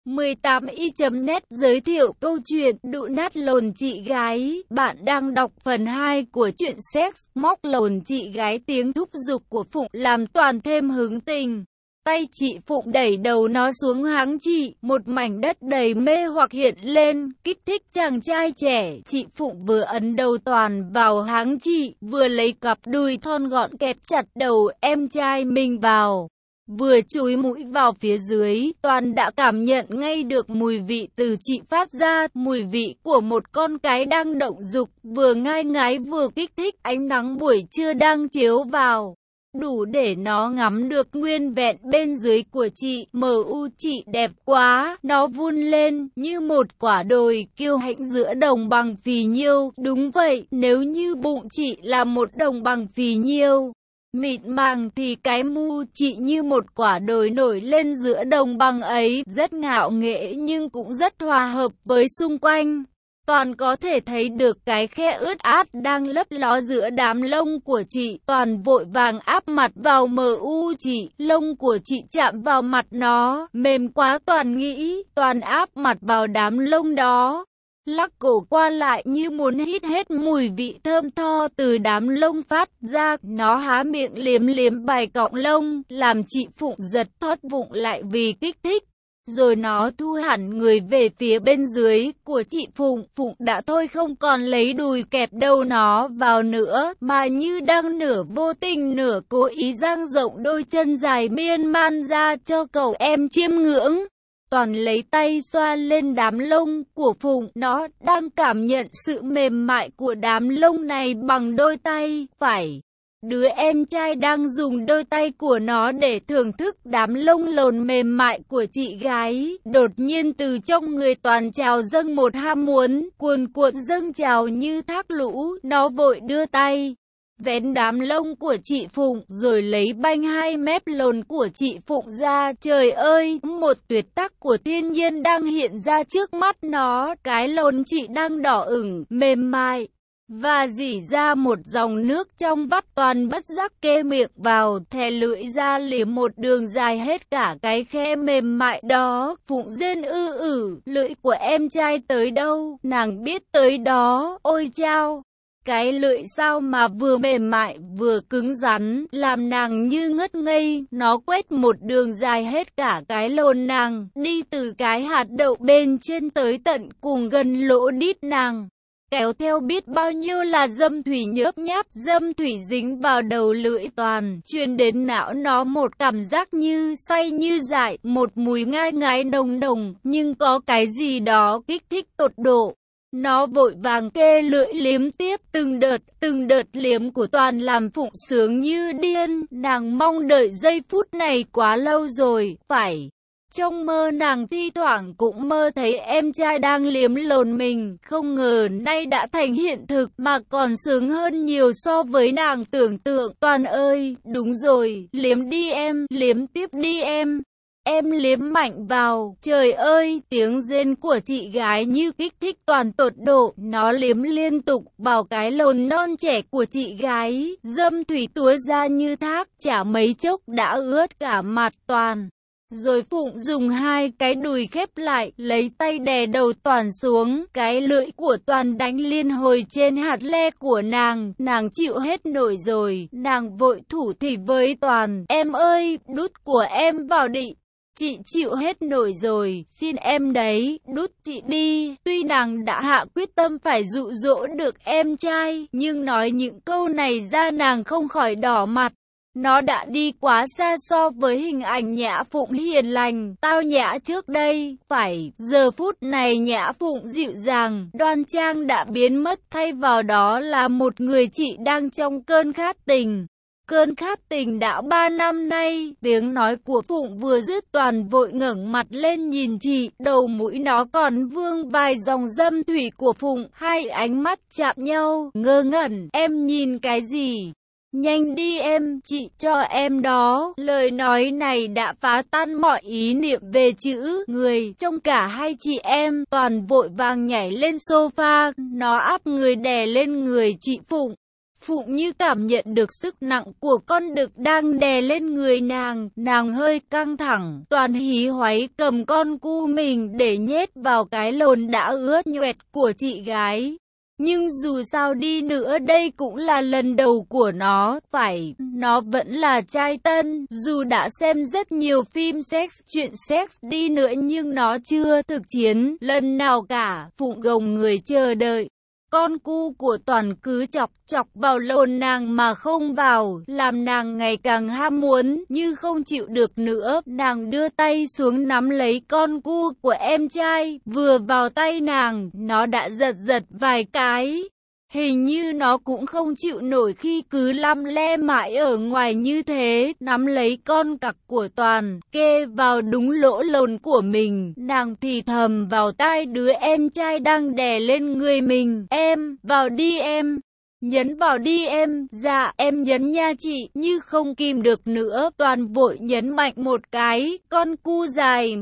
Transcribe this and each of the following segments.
18i.net giới thiệu câu chuyện đụ nát lồn chị gái. Bạn đang đọc phần 2 của truyện Sex móc lồn chị gái, tiếng thúc giục của Phụng làm Toàn thêm hứng tình. Tay chị Phụng đẩy đầu nó xuống háng chị, một mảnh đất đầy mê hoặc hiện lên, kích thích chàng trai trẻ. Chị Phụng vừa ấn đầu Toàn vào háng chị, vừa lấy cặp đùi thon gọn kẹp chặt đầu em trai mình vào. Vừa chúi mũi vào phía dưới, Toàn đã cảm nhận ngay được mùi vị từ chị phát ra, mùi vị của một con cái đang động dục, vừa ngai ngái vừa kích thích. Ánh nắng buổi trưa đang chiếu vào, đủ để nó ngắm được nguyên vẹn bên dưới của chị. Chị đẹp quá, nó vun lên như một quả đồi kiêu hãnh giữa đồng bằng phì nhiêu. Đúng vậy, nếu như bụng chị là một đồng bằng phì nhiêu mịn màng thì cái mu chị như một quả đồi nổi lên giữa đồng bằng ấy, rất ngạo nghễ nhưng cũng rất hòa hợp với xung quanh. Toàn có thể thấy được cái khe ướt át đang lấp ló giữa đám lông của chị. Toàn vội vàng áp mặt vào chị, lông của chị chạm vào mặt nó, mềm quá Toàn nghĩ. Toàn áp mặt vào đám lông đó, lắc cổ qua lại như muốn hít hết mùi vị thơm tho từ đám lông phát ra. Nó há miệng liếm liếm vài cọng lông, làm chị Phụng giật thót bụng lại vì kích thích. Rồi nó thu hẳn người về phía bên dưới của chị Phụng. Phụng đã thôi không còn lấy đùi kẹp đầu nó vào nữa, mà như đang nửa vô tình nửa cố ý dang rộng đôi chân dài miên man ra cho cậu em chiêm ngưỡng. Toàn lấy tay xoa lên đám lông của Phụng, nó đang cảm nhận sự mềm mại của đám lông này bằng đôi tay phải. Đứa em trai đang dùng đôi tay của nó để thưởng thức đám lông lồn mềm mại của chị gái. Đột nhiên từ trong người Toàn trào dâng một ham muốn, cuồn cuộn dâng trào như thác lũ. Nó vội đưa tay vén đám lông của chị Phụng, rồi lấy banh hai mép lồn của chị Phụng ra. Trời ơi, một tuyệt tác của thiên nhiên đang hiện ra trước mắt nó. Cái lồn chị đang đỏ ửng, mềm mại và rỉ ra một dòng nước trong vắt. Toàn bất giác kê miệng vào, thè lưỡi ra liếm một đường dài hết cả cái khe mềm mại đó. Phụng rên lưỡi của em trai tới đâu, nàng biết tới đó. Ôi chao! Cái lưỡi sao mà vừa mềm mại vừa cứng rắn, làm nàng như ngất ngây. Nó quét một đường dài hết cả cái lồn nàng, đi từ cái hạt đậu bên trên tới tận cùng gần lỗ đít nàng, kéo theo biết bao nhiêu là dâm thủy nhớp nháp. Dâm thủy dính vào đầu lưỡi Toàn, truyền đến não nó một cảm giác như say như dại, một mùi ngai ngái nồng nồng, nhưng có cái gì đó kích thích tột độ. Nó vội vàng kê lưỡi liếm tiếp, từng đợt liếm của Toàn làm Phụng sướng như điên. Nàng mong đợi giây phút này quá lâu rồi, phải. Trong mơ nàng thi thoảng cũng mơ thấy em trai đang liếm lồn mình, không ngờ nay đã thành hiện thực, mà còn sướng hơn nhiều so với nàng tưởng tượng. Toàn ơi, đúng rồi, liếm đi em, liếm tiếp đi em. Em liếm mạnh vào. Trời ơi, tiếng rên của chị gái như kích thích Toàn tột độ. Nó liếm liên tục vào cái lồn non trẻ của chị gái, dâm thủy túa ra như thác, chả mấy chốc đã ướt cả mặt Toàn. Rồi Phụng dùng hai cái đùi khép lại, lấy tay đè đầu Toàn xuống. Cái lưỡi của Toàn đánh liên hồi trên hạt le của nàng. Nàng chịu hết nổi rồi, nàng vội thủ thỉ với Toàn. Em ơi, đút của em vào đi. Chị chịu hết nổi rồi, xin em đấy, đút chị đi. Tuy nàng đã hạ quyết tâm phải dụ dỗ được em trai, nhưng nói những câu này ra nàng không khỏi đỏ mặt. Nó đã đi quá xa so với hình ảnh Nhã Phụng hiền lành, tao nhã trước đây. Phải, giờ phút này Nhã Phụng dịu dàng, đoan trang đã biến mất, thay vào đó là một người chị đang trong cơn khát tình. Cơn khát tình đã 3 năm nay. Tiếng nói của Phụng vừa dứt, Toàn vội ngẩng mặt lên nhìn chị, đầu mũi nó còn vương vài dòng dâm thủy của Phụng. Hai ánh mắt chạm nhau, ngơ ngẩn. Em nhìn cái gì? Nhanh đi em, chị cho em đó. Lời nói này đã phá tan mọi ý niệm về chữ người trong cả hai chị em. Toàn vội vàng nhảy lên sofa, nó áp người đè lên người chị Phụng. Phụng như cảm nhận được sức nặng của con đực đang đè lên người nàng hơi căng thẳng, Toàn hí hoáy cầm con cu mình để nhét vào cái lồn đã ướt nhoẹt của chị gái. Nhưng dù sao đi nữa đây cũng là lần đầu của nó, nó vẫn là trai tân, dù đã xem rất nhiều phim sex, chuyện sex đi nữa nhưng nó chưa thực chiến lần nào cả. Phụng gồng người chờ đợi. Con cu của Toàn cứ chọc vào lồn nàng mà không vào, làm nàng ngày càng ham muốn, như không chịu được nữa. Nàng đưa tay xuống nắm lấy con cu của em trai, vừa vào tay nàng, nó đã giật vài cái. Hình như nó cũng không chịu nổi khi cứ lăm le mãi ở ngoài như thế, nắm lấy con cặc của Toàn, kê vào đúng lỗ lồn của mình. Nàng thì thầm vào tai đứa em trai đang đè lên người mình, em, vào đi em. Nhấn vào đi em, dạ em nhấn nha chị, như không kìm được nữa, Toàn vội nhấn mạnh một cái, con cu dài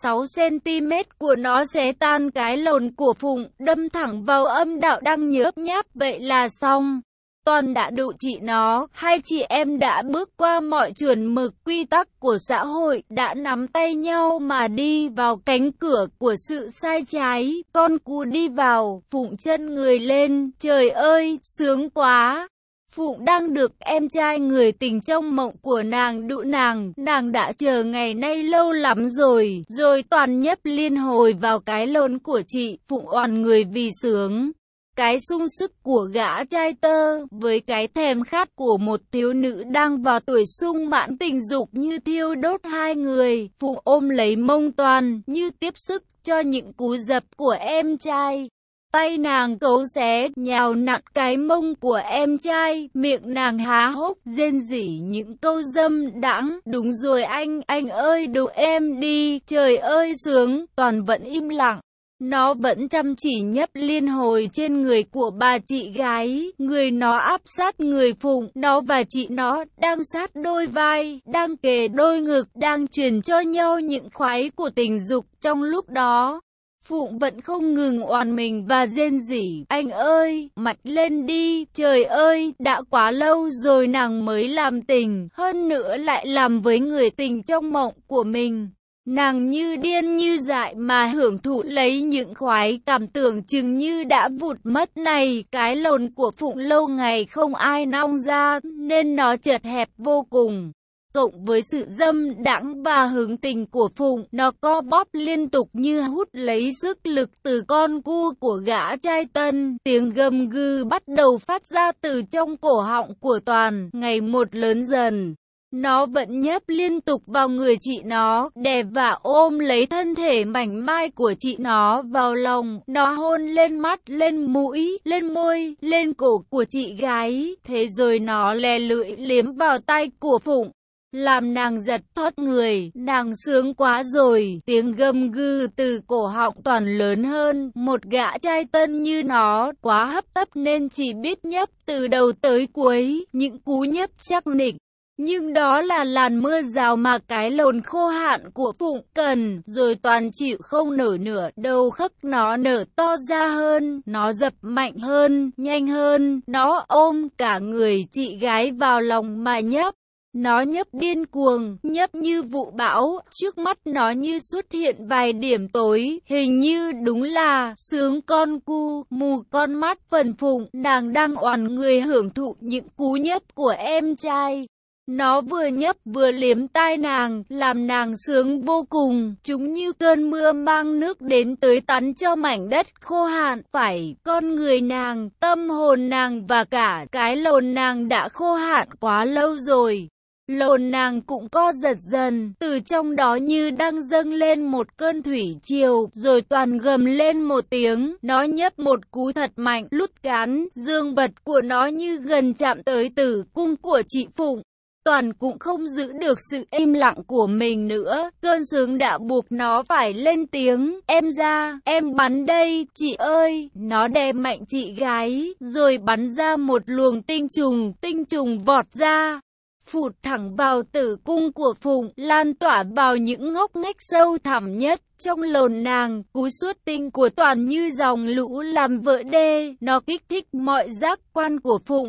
16cm của nó xé tan cái lồn của Phụng, đâm thẳng vào âm đạo đang nhớp nháp, vậy là xong. Toàn đã dụ chị nó, hai chị em đã bước qua mọi chuẩn mực quy tắc của xã hội, đã nắm tay nhau mà đi vào cánh cửa của sự sai trái. Con cu đi vào, Phụng chân người lên, trời ơi, sướng quá. Phụng đang được em trai người tình trong mộng của nàng dụ nàng đã chờ ngày nay lâu lắm rồi. Toàn nhấp liên hồi vào cái lồn của chị, Phụng oằn người vì sướng. Cái sung sức của gã trai tơ với cái thèm khát của một thiếu nữ đang vào tuổi sung mãn tình dục như thiêu đốt hai người. Phụng ôm lấy mông Toàn như tiếp sức cho những cú dập của em trai. Tay nàng cấu xé, nhào nặn cái mông của em trai, miệng nàng há hốc, rên rỉ những câu dâm đãng. Đúng rồi anh ơi đụ em đi, trời ơi sướng. Toàn vẫn im lặng. Nó vẫn chăm chỉ nhấp liên hồi trên người của bà chị gái, người nó áp sát người Phụng, nó và chị nó đang sát đôi vai, đang kề đôi ngực, đang truyền cho nhau những khoái của tình dục. Trong lúc đó, Phụng vẫn không ngừng oằn mình và rên rỉ, anh ơi, mạnh lên đi, trời ơi, đã quá lâu rồi nàng mới làm tình, hơn nữa lại làm với người tình trong mộng của mình. Nàng như điên như dại mà hưởng thụ lấy những khoái cảm tưởng chừng như đã vụt mất này. Cái lồn của Phụng lâu ngày không ai nong ra nên nó chật hẹp vô cùng. Cộng với sự dâm đãng và hứng tình của Phụng, nó co bóp liên tục như hút lấy sức lực từ con cu của gã trai tân. Tiếng gầm gừ bắt đầu phát ra từ trong cổ họng của Toàn, ngày một lớn dần. Nó vẫn nhấp liên tục vào người chị nó, đè và ôm lấy thân thể mảnh mai của chị nó vào lòng. Nó hôn lên mắt, lên mũi, lên môi, lên cổ của chị gái. Thế rồi nó lè lưỡi liếm vào tai của Phụng, làm nàng giật thót người. Nàng sướng quá rồi. Tiếng gầm gừ từ cổ họng Toàn lớn hơn. Một gã trai tân như nó quá hấp tấp nên chỉ biết nhấp từ đầu tới cuối, những cú nhấp chắc nịch. Nhưng đó là làn mưa rào mà cái lồn khô hạn của Phụng cần. Rồi Toàn chịu không nổi nữa, đầu khấc nó nở to ra hơn, nó dập mạnh hơn, nhanh hơn, nó ôm cả người chị gái vào lòng mà nhấp. Nó nhấp điên cuồng, nhấp như vụ bão, trước mắt nó như xuất hiện vài điểm tối, hình như đúng là sướng con cu, mù con mắt. Phần Phụng, nàng đang oằn người hưởng thụ những cú nhấp của em trai. Nó vừa nhấp vừa liếm tai nàng, làm nàng sướng vô cùng. Chúng như cơn mưa mang nước đến tới tắn cho mảnh đất khô hạn. Con người nàng, tâm hồn nàng và cả cái lồn nàng đã khô hạn quá lâu rồi. Lồn nàng cũng co giật dần, từ trong đó như đang dâng lên một cơn thủy triều. Rồi Toàn gầm lên một tiếng, nó nhấp một cú thật mạnh, lút cán, dương vật của nó như gần chạm tới tử cung của chị Phụng. Toàn cũng không giữ được sự im lặng của mình nữa, cơn sướng đã buộc nó phải lên tiếng, em ra, em bắn đây, chị ơi. Nó đè mạnh chị gái, rồi bắn ra một luồng tinh trùng vọt ra, phụt thẳng vào tử cung của Phụng, lan tỏa vào những ngóc ngách sâu thẳm nhất trong lồn nàng. Cú xuất tinh của Toàn như dòng lũ làm vỡ đê, nó kích thích mọi giác quan của Phụng,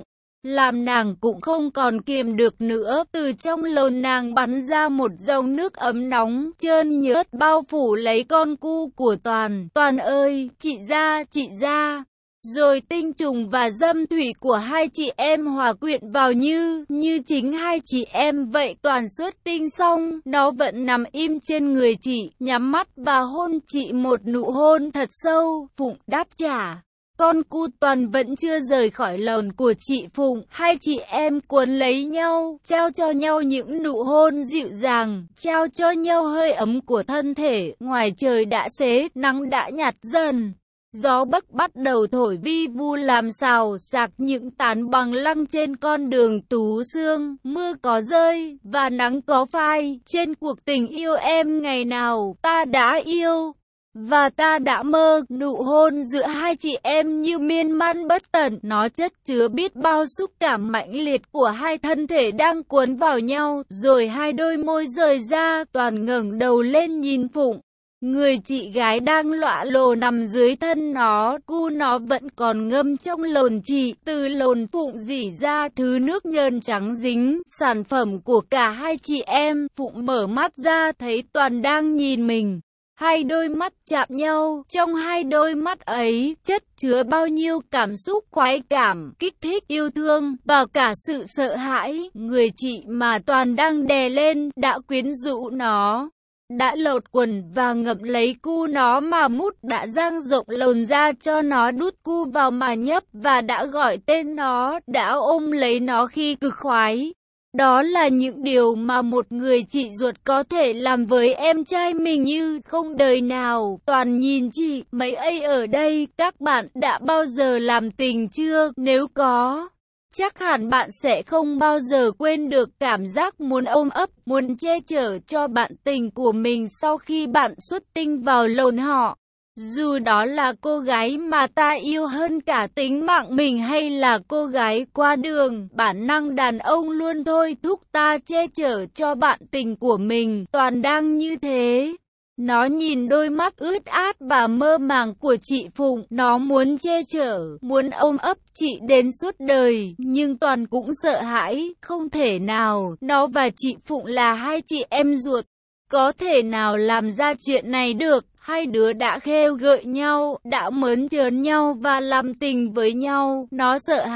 làm nàng cũng không còn kiềm được nữa. Từ trong lồn nàng bắn ra một dòng nước ấm nóng, trơn nhớt bao phủ lấy con cu của Toàn. Toàn ơi, chị ra. Rồi tinh trùng và dâm thủy của hai chị em hòa quyện vào như chính hai chị em vậy. Toàn xuất tinh xong, nó vẫn nằm im trên người chị, nhắm mắt và hôn chị một nụ hôn thật sâu. Phụng đáp trả. Con cu Toàn vẫn chưa rời khỏi lồn của chị Phụng. Hai chị em cuốn lấy nhau, trao cho nhau những nụ hôn dịu dàng, trao cho nhau hơi ấm của thân thể. Ngoài trời đã xế, nắng đã nhạt dần. Gió bắc bắt đầu thổi vi vu làm xào xạc những tán bằng lăng trên con đường Tú Xương. Mưa có rơi và nắng có phai. Trên cuộc tình yêu em ngày nào ta đã yêu và ta đã mơ. Nụ hôn giữa hai chị em như miên man bất tận. Nó chất chứa biết bao xúc cảm mãnh liệt của hai thân thể đang cuốn vào nhau. Rồi hai đôi môi rời ra. Toàn ngẩng đầu lên nhìn Phụng. Người chị gái đang lọa lồ nằm dưới thân nó, cu nó vẫn còn ngâm trong lồn chị. Từ lồn Phụng rỉ ra thứ nước nhờn trắng dính, sản phẩm của cả hai chị em. Phụng mở mắt ra thấy Toàn đang nhìn mình. Hai đôi mắt chạm nhau, trong hai đôi mắt ấy chất chứa bao nhiêu cảm xúc khoái cảm, kích thích, yêu thương và cả sự sợ hãi. Người chị mà Toàn đang đè lên đã quyến rũ nó, đã lột quần và ngậm lấy cu nó mà mút, đã dang rộng lồn ra cho nó đút cu vào mà nhấp, và đã gọi tên nó, đã ôm lấy nó khi cực khoái. Đó là những điều mà một người chị ruột có thể làm với em trai mình như không đời nào. Toàn nhìn chị, mấy ấy ở đây, các bạn đã bao giờ làm tình chưa? Nếu có, chắc hẳn bạn sẽ không bao giờ quên được cảm giác muốn ôm ấp, muốn che chở cho bạn tình của mình sau khi bạn xuất tinh vào lồn họ. Dù đó là cô gái mà ta yêu hơn cả tính mạng mình hay là cô gái qua đường, bản năng đàn ông luôn thôi thúc ta che chở cho bạn tình của mình. Toàn đang như thế. Nó nhìn đôi mắt ướt át và mơ màng của chị Phụng, nó muốn che chở, muốn ôm ấp chị đến suốt đời, nhưng Toàn cũng sợ hãi, không thể nào, nó và chị Phụng là hai chị em ruột, có thể nào làm ra chuyện này được. Hai đứa đã khêu gợi nhau, đã mớn trớn nhau và làm tình với nhau. Nó sợ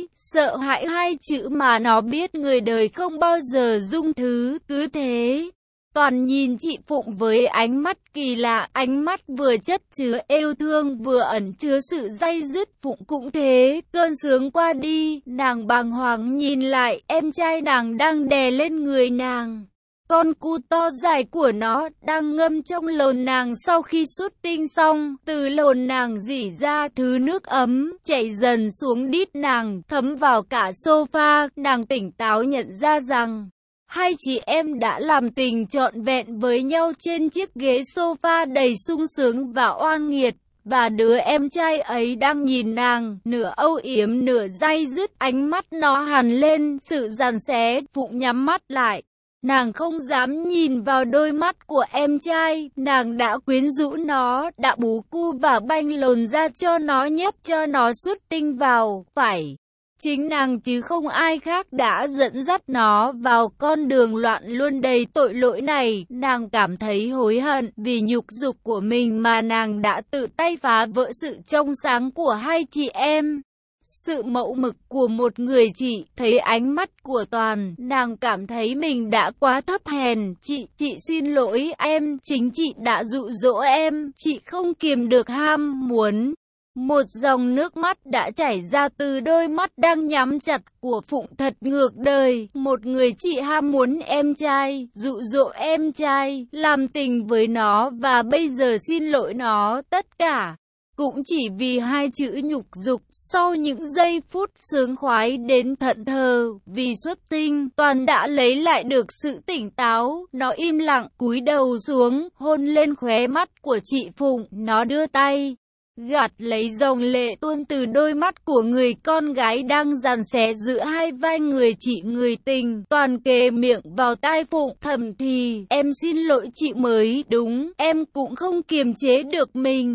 hãi hai chữ mà nó biết người đời không bao giờ dung thứ. Cứ thế, Toàn nhìn chị Phụng với ánh mắt kỳ lạ, ánh mắt vừa chất chứa yêu thương vừa ẩn chứa sự day dứt. Phụng cũng thế, cơn sướng qua đi, nàng bàng hoàng nhìn lại, em trai nàng đang đè lên người nàng. Con cu to dài của nó đang ngâm trong lồn nàng sau khi xuất tinh xong. Từ lồn nàng rỉ ra thứ nước ấm, chảy dần xuống đít nàng, thấm vào cả sofa. Nàng tỉnh táo nhận ra rằng hai chị em đã làm tình trọn vẹn với nhau trên chiếc ghế sofa đầy sung sướng và oan nghiệt. Và đứa em trai ấy đang nhìn nàng, nửa âu yếm nửa day dứt. Ánh mắt nó hằn lên sự giằng xé. Phụng nhắm mắt lại. Nàng không dám nhìn vào đôi mắt của em trai, nàng đã quyến rũ nó, đã bú cu và banh lồn ra cho nó nhấp cho nó xuất tinh vào. Phải, chính nàng chứ không ai khác đã dẫn dắt nó vào con đường loạn luân đầy tội lỗi này. Nàng cảm thấy hối hận vì nhục dục của mình mà nàng đã tự tay phá vỡ sự trong sáng của hai chị em. Sự mẫu mực của một người chị, thấy ánh mắt của Toàn, nàng cảm thấy mình đã quá thấp hèn. Chị xin lỗi em, chính chị đã dụ dỗ em, chị không kiềm được ham muốn. Một dòng nước mắt đã chảy ra từ đôi mắt đang nhắm chặt của Phụng. Thật ngược đời, một người chị ham muốn em trai, dụ dỗ em trai, làm tình với nó và bây giờ xin lỗi nó. Tất cả cũng chỉ vì hai chữ nhục dục. Sau những giây phút sướng khoái đến thẫn thờ vì xuất tinh, Toàn đã lấy lại được sự tỉnh táo. Nó im lặng cúi đầu xuống, hôn lên khóe mắt của chị Phụng. Nó đưa tay gạt lấy dòng lệ tuôn từ đôi mắt của người con gái đang giằng xé giữa hai vai người chị người tình. Toàn kề miệng vào tai Phụng thầm thì, em xin lỗi chị mới đúng, em cũng không kiềm chế được mình.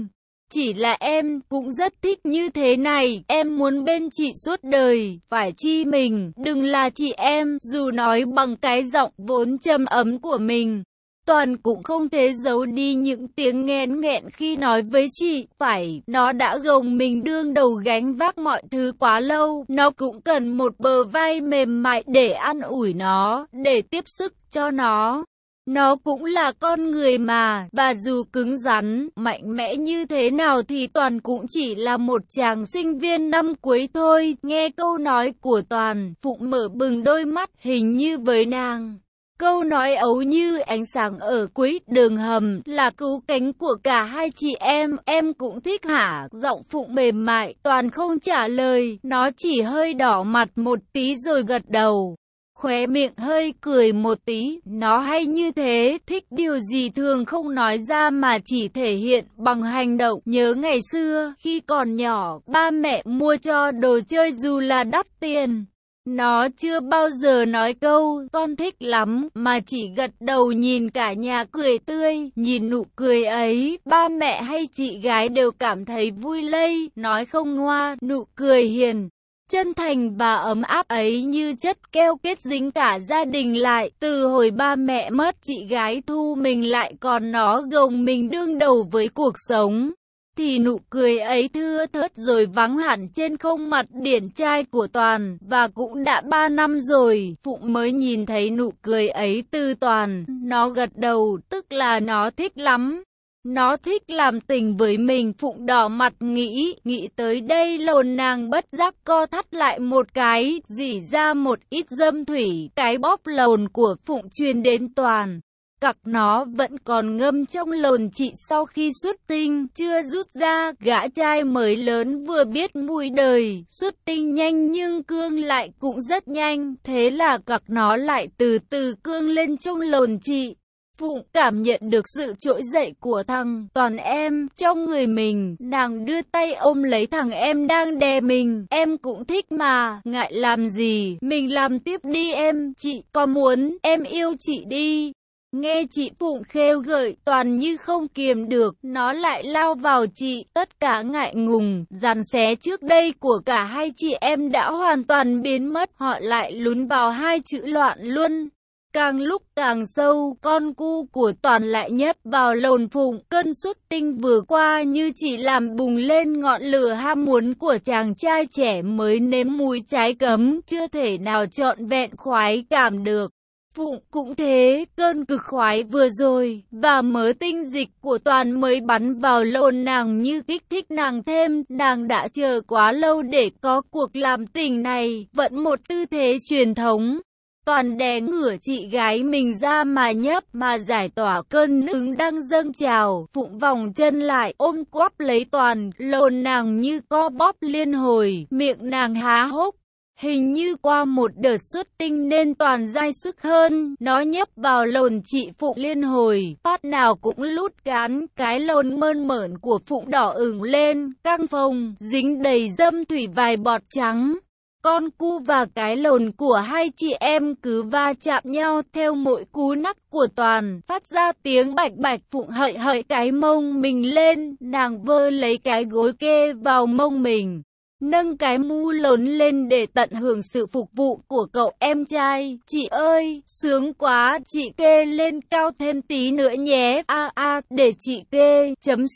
Chỉ là em cũng rất thích như thế này, em muốn bên chị suốt đời, phải chi mình, đừng là chị em, dù nói bằng cái giọng vốn trầm ấm của mình. Toàn cũng không thể giấu đi những tiếng nghẹn nghẹn khi nói với chị, phải, nó đã gồng mình đương đầu gánh vác mọi thứ quá lâu, nó cũng cần một bờ vai mềm mại để an ủi nó, để tiếp sức cho nó. Nó cũng là con người mà, và dù cứng rắn, mạnh mẽ như thế nào thì Toàn cũng chỉ là một chàng sinh viên năm cuối thôi. Nghe câu nói của Toàn, Phụng mở bừng đôi mắt, hình như với nàng. Câu nói ấu như ánh sáng ở cuối đường hầm, là cứu cánh của cả hai chị em cũng thích hả? Giọng Phụng mềm mại, Toàn không trả lời, nó chỉ hơi đỏ mặt một tí rồi gật đầu. Khóe miệng hơi cười một tí, nó hay như thế, thích điều gì thường không nói ra mà chỉ thể hiện bằng hành động. Nhớ ngày xưa, khi còn nhỏ, ba mẹ mua cho đồ chơi dù là đắt tiền. Nó chưa bao giờ nói câu, con thích lắm, mà chỉ gật đầu nhìn cả nhà cười tươi. Nhìn nụ cười ấy, ba mẹ hay chị gái đều cảm thấy vui lây, nói không ngoa, nụ cười hiền. Chân thành và ấm áp ấy như chất keo kết dính cả gia đình lại. Từ hồi ba mẹ mất, chị gái thu mình lại còn nó gồng mình đương đầu với cuộc sống. Thì nụ cười ấy thưa thớt rồi vắng hẳn trên khuôn mặt điển trai của Toàn. Và cũng đã 3 năm rồi, Phụng mới nhìn thấy nụ cười ấy từ Toàn. Nó gật đầu, tức là nó thích lắm. Nó thích làm tình với mình. Phụng đỏ mặt nghĩ tới đây lồn nàng bất giác co thắt lại một cái, rỉ ra một ít dâm thủy. Cái bóp lồn của Phụng truyền đến Toàn. Cặc nó vẫn còn ngâm trong lồn chị sau khi xuất tinh, chưa rút ra. Gã trai mới lớn vừa biết mùi đời, xuất tinh nhanh nhưng cương lại cũng rất nhanh. Thế là cặc nó lại từ từ cương lên trong lồn chị. Phụng cảm nhận được sự trỗi dậy của thằng Toàn em trong người mình, nàng đưa tay ôm lấy thằng em đang đè mình. Em cũng thích mà, ngại làm gì, mình làm tiếp đi em, chị có muốn, em yêu chị đi. Nghe chị Phụng khêu gợi, Toàn như không kiềm được, nó lại lao vào chị, tất cả ngại ngùng, giằng xé trước đây của cả hai chị em đã hoàn toàn biến mất, họ lại lún vào hai chữ loạn luôn. Càng lúc càng sâu, con cu của Toàn lại nhấp vào lồn Phụng. Cơn xuất tinh vừa qua như chỉ làm bùng lên ngọn lửa ham muốn của chàng trai trẻ mới nếm mùi trái cấm, chưa thể nào trọn vẹn khoái cảm được. Phụng cũng thế, cơn cực khoái vừa rồi, và mớ tinh dịch của Toàn mới bắn vào lồn nàng như kích thích nàng thêm. Nàng đã chờ quá lâu để có cuộc làm tình này, vẫn một tư thế truyền thống. Toàn đè ngửa chị gái mình ra mà nhấp, mà giải tỏa cơn nức đang dâng trào. Phụng vòng chân lại, ôm quắp lấy Toàn, lồn nàng như co bóp liên hồi, miệng nàng há hốc. Hình như qua một đợt xuất tinh nên Toàn dai sức hơn, nó nhấp vào lồn chị Phụng liên hồi, phát nào cũng lút cán. Cái lồn mơn mởn của Phụng đỏ ửng lên, căng phồng, dính đầy dâm thủy vài bọt trắng. Con cu và cái lồn của hai chị em cứ va chạm nhau, theo mỗi cú nắc của Toàn, phát ra tiếng bạch bạch. Phụng hợi hợi cái mông mình lên, nàng vơ lấy cái gối kê vào mông mình, nâng cái mũ lồn lên để tận hưởng sự phục vụ của cậu em trai. Chị ơi, sướng quá, chị kê lên cao thêm tí nữa nhé. Để chị kê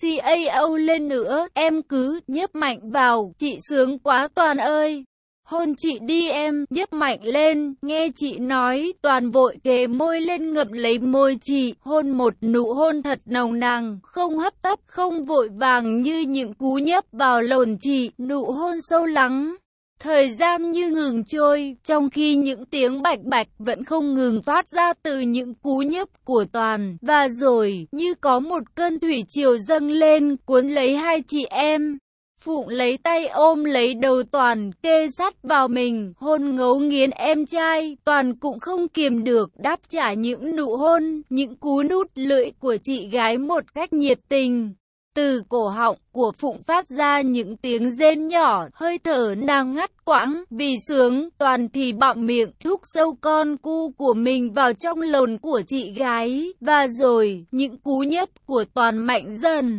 .cao lên nữa, em cứ nhấp mạnh vào, chị sướng quá Toàn ơi. Hôn chị đi em, nhấp mạnh lên, nghe chị nói. Toàn vội kề môi lên ngậm lấy môi chị, hôn một nụ hôn thật nồng nàn, không hấp tấp, không vội vàng như những cú nhấp vào lồn chị, nụ hôn sâu lắng. Thời gian như ngừng trôi, trong khi những tiếng bạch bạch vẫn không ngừng phát ra từ những cú nhấp của Toàn. Và rồi, như có một cơn thủy triều dâng lên, cuốn lấy hai chị em. Phụng lấy tay ôm lấy đầu Toàn, kê sát vào mình, hôn ngấu nghiến em trai. Toàn cũng không kiềm được, đáp trả những nụ hôn, những cú nút lưỡi của chị gái một cách nhiệt tình. Từ cổ họng của Phụng phát ra những tiếng rên nhỏ, hơi thở nàng ngắt quãng, vì sướng. Toàn thì bặm miệng, thúc sâu con cu của mình vào trong lồn của chị gái. Và rồi, những cú nhấp của Toàn mạnh dần.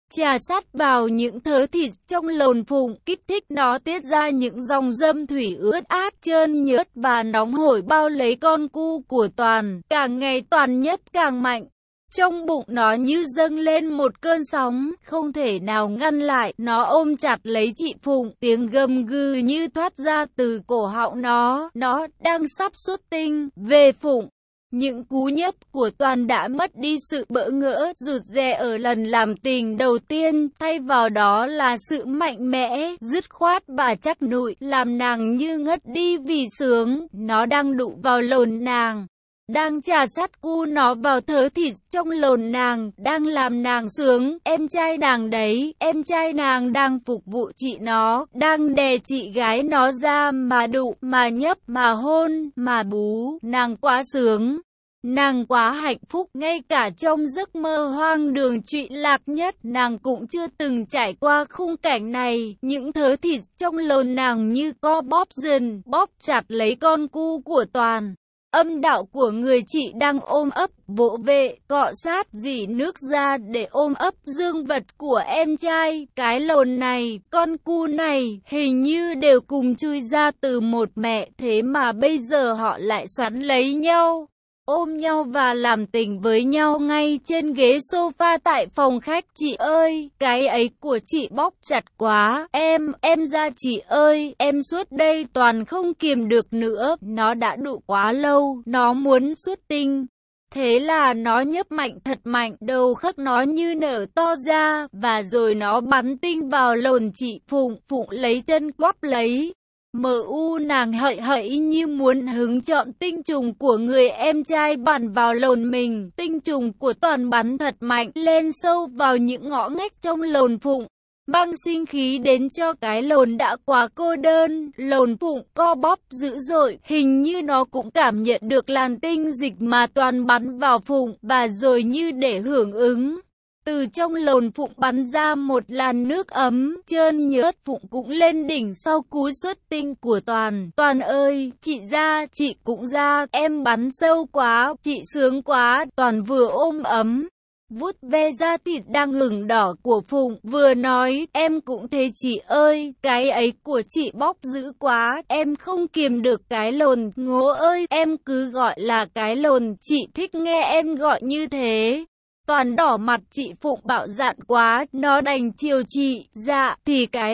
chà sát vào những thớ thịt trong lồn Phụng, kích thích nó tiết ra những dòng dâm thủy ướt át, trơn nhớt và nóng hổi bao lấy con cu của Toàn. Càng ngày Toàn nhấp càng mạnh. Trong bụng nó như dâng lên một cơn sóng, không thể nào ngăn lại. Nó ôm chặt lấy chị Phụng, tiếng gầm gừ như thoát ra từ cổ họng nó đang sắp xuất tinh. Về Phụng, những cú nhấp của Toàn đã mất đi sự bỡ ngỡ, rụt rè ở lần làm tình đầu tiên, thay vào đó là sự mạnh mẽ, dứt khoát và chắc nụi, làm nàng như ngất đi vì sướng. Nó đang đụng vào lồn nàng, đang chà sát cu nó vào thớ thịt trong lồn nàng, đang làm nàng sướng. Em trai nàng đấy, em trai nàng đang phục vụ chị nó, đang đè chị gái nó ra mà đụng, mà nhấp, mà hôn, mà bú. Nàng quá sướng, nàng quá hạnh phúc, ngay cả trong giấc mơ hoang đường trụy lạc nhất, nàng cũng chưa từng trải qua khung cảnh này. Những thớ thịt trong lồn nàng như co bóp dần, bóp chặt lấy con cu của Toàn. Âm đạo của người chị đang ôm ấp, vỗ về, cọ sát, rỉ nước ra để ôm ấp dương vật của em trai. Cái lồn này, con cu này, hình như đều cùng chui ra từ một mẹ, thế mà bây giờ họ lại xoắn lấy nhau, ôm nhau và làm tình với nhau ngay trên ghế sofa tại phòng khách. Chị ơi, cái ấy của chị bóp chặt quá, em ra chị ơi, em suốt đây. Toàn không kiềm được nữa, nó đã đụ quá lâu, nó muốn xuất tinh. Thế là nó nhấp mạnh thật mạnh, đầu khớp nó như nở to ra, và rồi nó bắn tinh vào lồn chị Phụng. Phụng lấy chân quắp lấy. Nàng hậy hậy như muốn hứng chọn tinh trùng của người em trai bắn vào lồn mình. Tinh trùng của Toàn bắn thật mạnh, lên sâu vào những ngõ ngách trong lồn Phụng, băng sinh khí đến cho cái lồn đã quá cô đơn. Lồn Phụng co bóp dữ dội, hình như nó cũng cảm nhận được làn tinh dịch mà Toàn bắn vào Phụng, và rồi như để hưởng ứng, từ trong lồn Phụng bắn ra một làn nước ấm, trơn nhớt. Phụng cũng lên đỉnh sau cú xuất tinh của Toàn. Toàn ơi, chị ra, chị cũng ra, em bắn sâu quá, chị sướng quá. Toàn vừa ôm ấm, vuốt ve da thịt đang ửng đỏ của Phụng, vừa nói, em cũng thế chị ơi, cái ấy của chị bóp dữ quá, em không kiềm được cái lồn. Ngố ơi, em cứ gọi là cái lồn, chị thích nghe em gọi như thế. Toàn đỏ mặt. Chị Phụng bạo dạn quá, nó đành chiều chị. Dạ, thì cái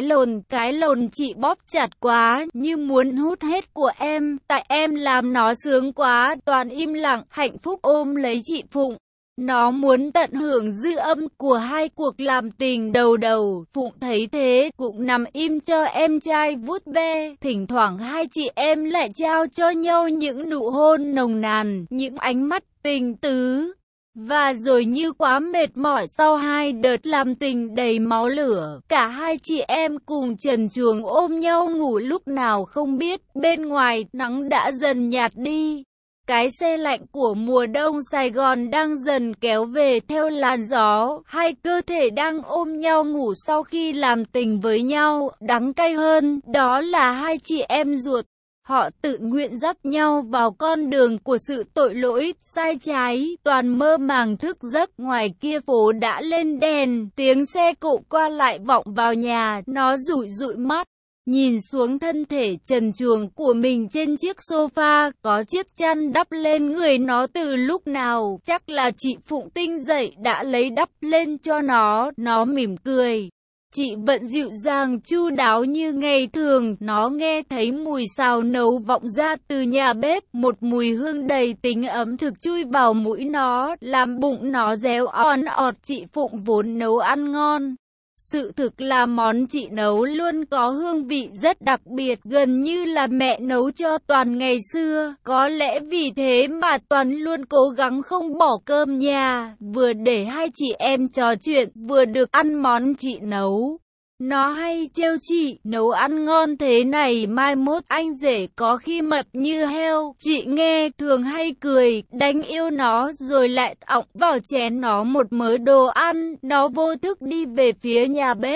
lồn chị bóp chặt quá, như muốn hút hết của em, tại em làm nó sướng quá. Toàn im lặng, hạnh phúc ôm lấy chị Phụng. Nó muốn tận hưởng dư âm của hai cuộc làm tình đầu. Phụng thấy thế, cũng nằm im cho em trai vuốt ve. Thỉnh thoảng hai chị em lại trao cho nhau những nụ hôn nồng nàn, những ánh mắt tình tứ. Và rồi như quá mệt mỏi sau hai đợt làm tình đầy máu lửa, cả hai chị em cùng trần truồng ôm nhau ngủ. Lúc nào không biết, bên ngoài nắng đã dần nhạt đi. Cái se lạnh của mùa đông Sài Gòn đang dần kéo về theo làn gió. Hai cơ thể đang ôm nhau ngủ sau khi làm tình với nhau. Đắng cay hơn, đó là hai chị em ruột. Họ tự nguyện dắt nhau vào con đường của sự tội lỗi, sai trái. Toàn mơ màng thức giấc, ngoài kia phố đã lên đèn, tiếng xe cộ qua lại vọng vào nhà. Nó dụi dụi mắt, nhìn xuống thân thể trần truồng của mình trên chiếc sofa, có chiếc chăn đắp lên người nó từ lúc nào. Chắc là chị Phụng tinh dậy đã lấy đắp lên cho nó. Nó mỉm cười. Chị vẫn dịu dàng chu đáo như ngày thường. Nó nghe thấy mùi xào nấu vọng ra từ nhà bếp, một mùi hương đầy tính ấm thực chui vào mũi nó, làm bụng nó réo on ọt. Chị Phụng vốn nấu ăn ngon. Sự thực là món chị nấu luôn có hương vị rất đặc biệt, gần như là mẹ nấu cho Toàn ngày xưa. Có lẽ vì thế mà Toàn luôn cố gắng không bỏ cơm nhà, vừa để hai chị em trò chuyện, vừa được ăn món chị nấu. Nó hay trêu chị, nấu ăn ngon thế này mai mốt anh rể có khi mập như heo. Chị nghe thường hay cười, đánh yêu nó rồi lại ọng vào chén nó một mớ đồ ăn. Nó vô thức đi về phía nhà bếp.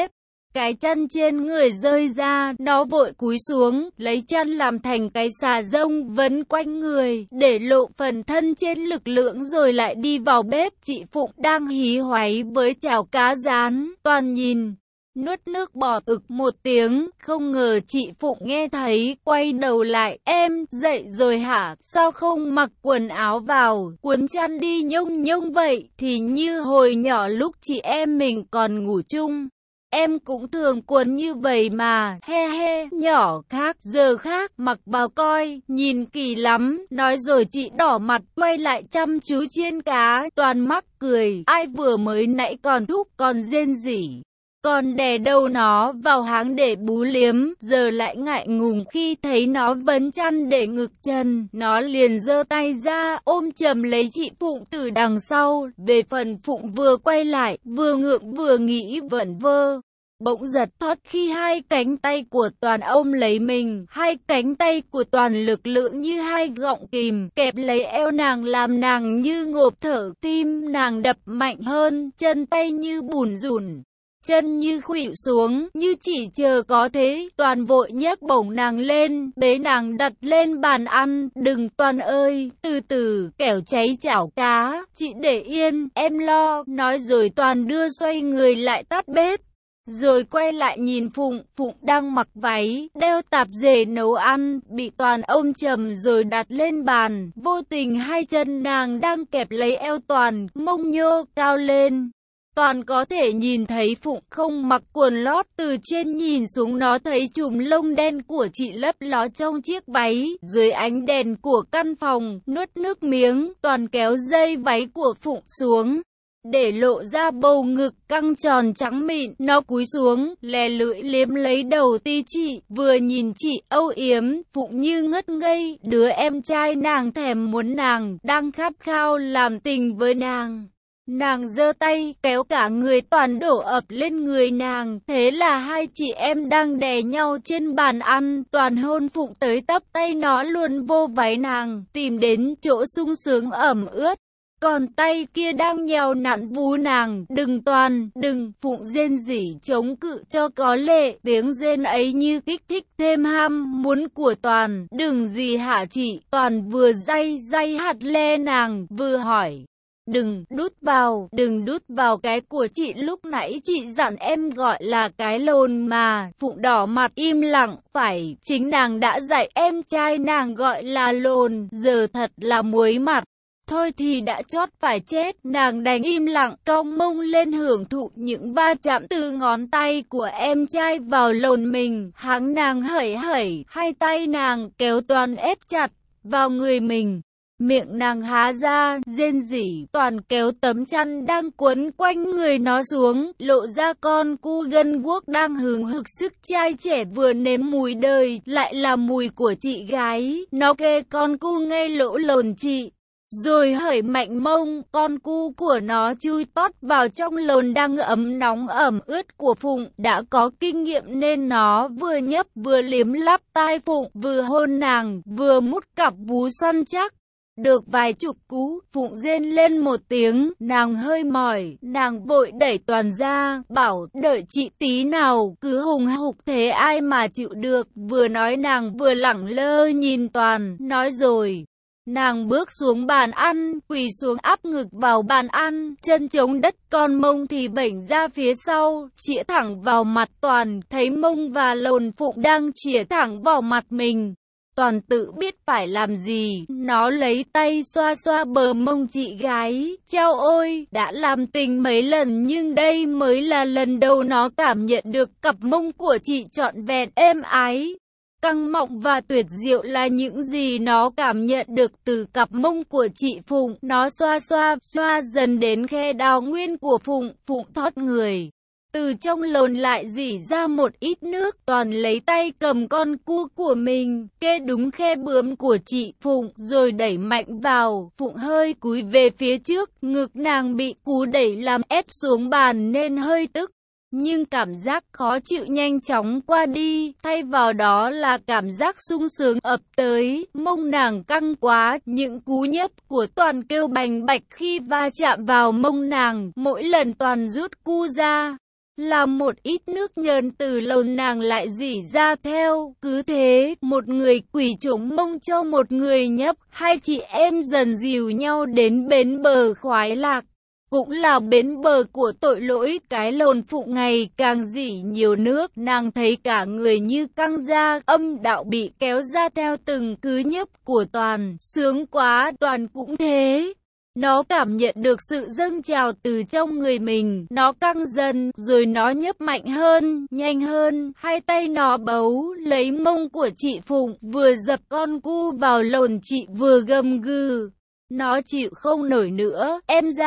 Cái chăn trên người rơi ra, nó vội cúi xuống, lấy chăn làm thành cái xà rông vấn quanh người, để lộ phần thân trên lực lưỡng rồi lại đi vào bếp. Chị Phụng đang hí hoáy với chảo cá rán, toàn nhìn, nuốt nước bọt ực một tiếng, không ngờ chị Phụng nghe thấy, quay đầu lại, em, dậy rồi hả, sao không mặc quần áo vào, cuốn chăn đi nhông nhông vậy, thì như hồi nhỏ lúc chị em mình còn ngủ chung. Em cũng thường quấn như vậy mà, he he, nhỏ khác, giờ khác, mặc vào coi, nhìn kỳ lắm, nói rồi chị đỏ mặt, quay lại chăm chú chiên cá, toàn mắc cười, ai vừa mới nãy còn thúc, còn rên rỉ. Còn đè đâu nó vào háng để bú liếm, giờ lại ngại ngùng khi thấy nó vấn chăn để ngực chân, nó liền giơ tay ra, ôm chầm lấy chị Phụng từ đằng sau, về phần Phụng vừa quay lại, vừa ngượng vừa nghĩ vẩn vơ. Bỗng giật thót khi hai cánh tay của Toàn ôm lấy mình, hai cánh tay của Toàn lực lượng như hai gọng kìm, kẹp lấy eo nàng làm nàng như ngộp thở, tim nàng đập mạnh hơn, chân tay như bủn rủn. Chân như khuỵu xuống, như chỉ chờ có thế, Toàn vội nhấc bổng nàng lên, bế nàng đặt lên bàn ăn, đừng Toàn ơi, từ từ, kẻo cháy chảo cá, chị để yên, em lo, nói rồi Toàn đưa xoay người lại tắt bếp. Rồi quay lại nhìn Phụng, Phụng đang mặc váy, đeo tạp dề nấu ăn, bị Toàn ôm chầm rồi đặt lên bàn, vô tình hai chân nàng đang kẹp lấy eo Toàn, mông nhô cao lên. Toàn có thể nhìn thấy Phụng không mặc quần lót, từ trên nhìn xuống nó thấy chùm lông đen của chị lấp ló trong chiếc váy, dưới ánh đèn của căn phòng, nuốt nước miếng, Toàn kéo dây váy của Phụng xuống, để lộ ra bầu ngực căng tròn trắng mịn, nó cúi xuống, lè lưỡi liếm lấy đầu ti chị, vừa nhìn chị âu yếm, Phụng như ngất ngây, đứa em trai nàng thèm muốn nàng, đang khát khao làm tình với nàng. Nàng giơ tay, kéo cả người Toàn đổ ập lên người nàng, thế là hai chị em đang đè nhau trên bàn ăn, Toàn hôn Phụng tới tấp tay nó luôn vô váy nàng, tìm đến chỗ sung sướng ẩm ướt. Còn tay kia đang nhào nặn vú nàng, đừng Toàn, đừng, Phụng rên rỉ chống cự cho có lệ, tiếng rên ấy như kích thích thêm ham muốn của Toàn, đừng gì hả chị, Toàn vừa day hạt le nàng, vừa hỏi. Đừng đút vào cái của chị lúc nãy chị dặn em gọi là cái lồn mà, Phụng đỏ mặt im lặng, phải, chính nàng đã dạy em trai nàng gọi là lồn, giờ thật là muối mặt. Thôi thì đã chót phải chết, nàng đành im lặng, cong mông lên hưởng thụ những va chạm từ ngón tay của em trai vào lồn mình, háng nàng hẩy hẩy, hai tay nàng kéo Toàn ép chặt vào người mình. Miệng nàng há ra, rên rỉ, Toàn kéo tấm chăn đang quấn quanh người nó xuống, lộ ra con cu gân guốc đang hừng hực sức trai trẻ vừa nếm mùi đời, lại là mùi của chị gái, nó kê con cu ngay lỗ lồn chị. Rồi hởi mạnh mông, con cu của nó chui tót vào trong lồn đang ấm nóng ẩm ướt của Phụng, đã có kinh nghiệm nên nó vừa nhấp vừa liếm láp tai Phụng, vừa hôn nàng, vừa mút cặp vú săn chắc. Được vài chục cú, Phụng rên lên một tiếng, nàng hơi mỏi, nàng vội đẩy Toàn ra, bảo đợi chị tí nào, cứ hùng hục thế ai mà chịu được, vừa nói nàng vừa lẳng lơ nhìn Toàn, nói rồi. Nàng bước xuống bàn ăn, quỳ xuống áp ngực vào bàn ăn, chân chống đất con mông thì vểnh ra phía sau, chĩa thẳng vào mặt Toàn, thấy mông và lồn Phụng đang chĩa thẳng vào mặt mình. Toàn tự biết phải làm gì, nó lấy tay xoa xoa bờ mông chị gái, chao ôi, đã làm tình mấy lần nhưng đây mới là lần đầu nó cảm nhận được cặp mông của chị trọn vẹn êm ái. Căng mọng và tuyệt diệu là những gì nó cảm nhận được từ cặp mông của chị Phụng, nó xoa dần đến khe đào nguyên của Phụng, Phụng thót người. Từ trong lồn lại rỉ ra một ít nước, Toàn lấy tay cầm con cu của mình, kê đúng khe bướm của chị Phụng, rồi đẩy mạnh vào, Phụng hơi cúi về phía trước, ngực nàng bị cú đẩy làm ép xuống bàn nên hơi tức. Nhưng cảm giác khó chịu nhanh chóng qua đi, thay vào đó là cảm giác sung sướng ập tới, mông nàng căng quá, những cú nhấp của Toàn kêu bành bạch khi va chạm vào mông nàng, mỗi lần Toàn rút cu ra là một ít nước nhờn từ lồn nàng lại rỉ ra theo. Cứ thế, một người quỳ chống mông cho một người nhấp, hai chị em dần dìu nhau đến bến bờ khoái lạc. Cũng là bến bờ của tội lỗi, cái lồn Phụng ngày càng rỉ nhiều nước, nàng thấy cả người như căng ra, âm đạo bị kéo ra theo từng cứ nhấp của Toàn, sướng quá. Toàn cũng thế. Nó cảm nhận được sự dâng trào từ trong người mình, nó căng dần, rồi nó nhấp mạnh hơn, nhanh hơn, hai tay nó bấu lấy mông của chị Phụng, vừa dập con cu vào lồn chị vừa gầm gừ. Nó chịu không nổi nữa,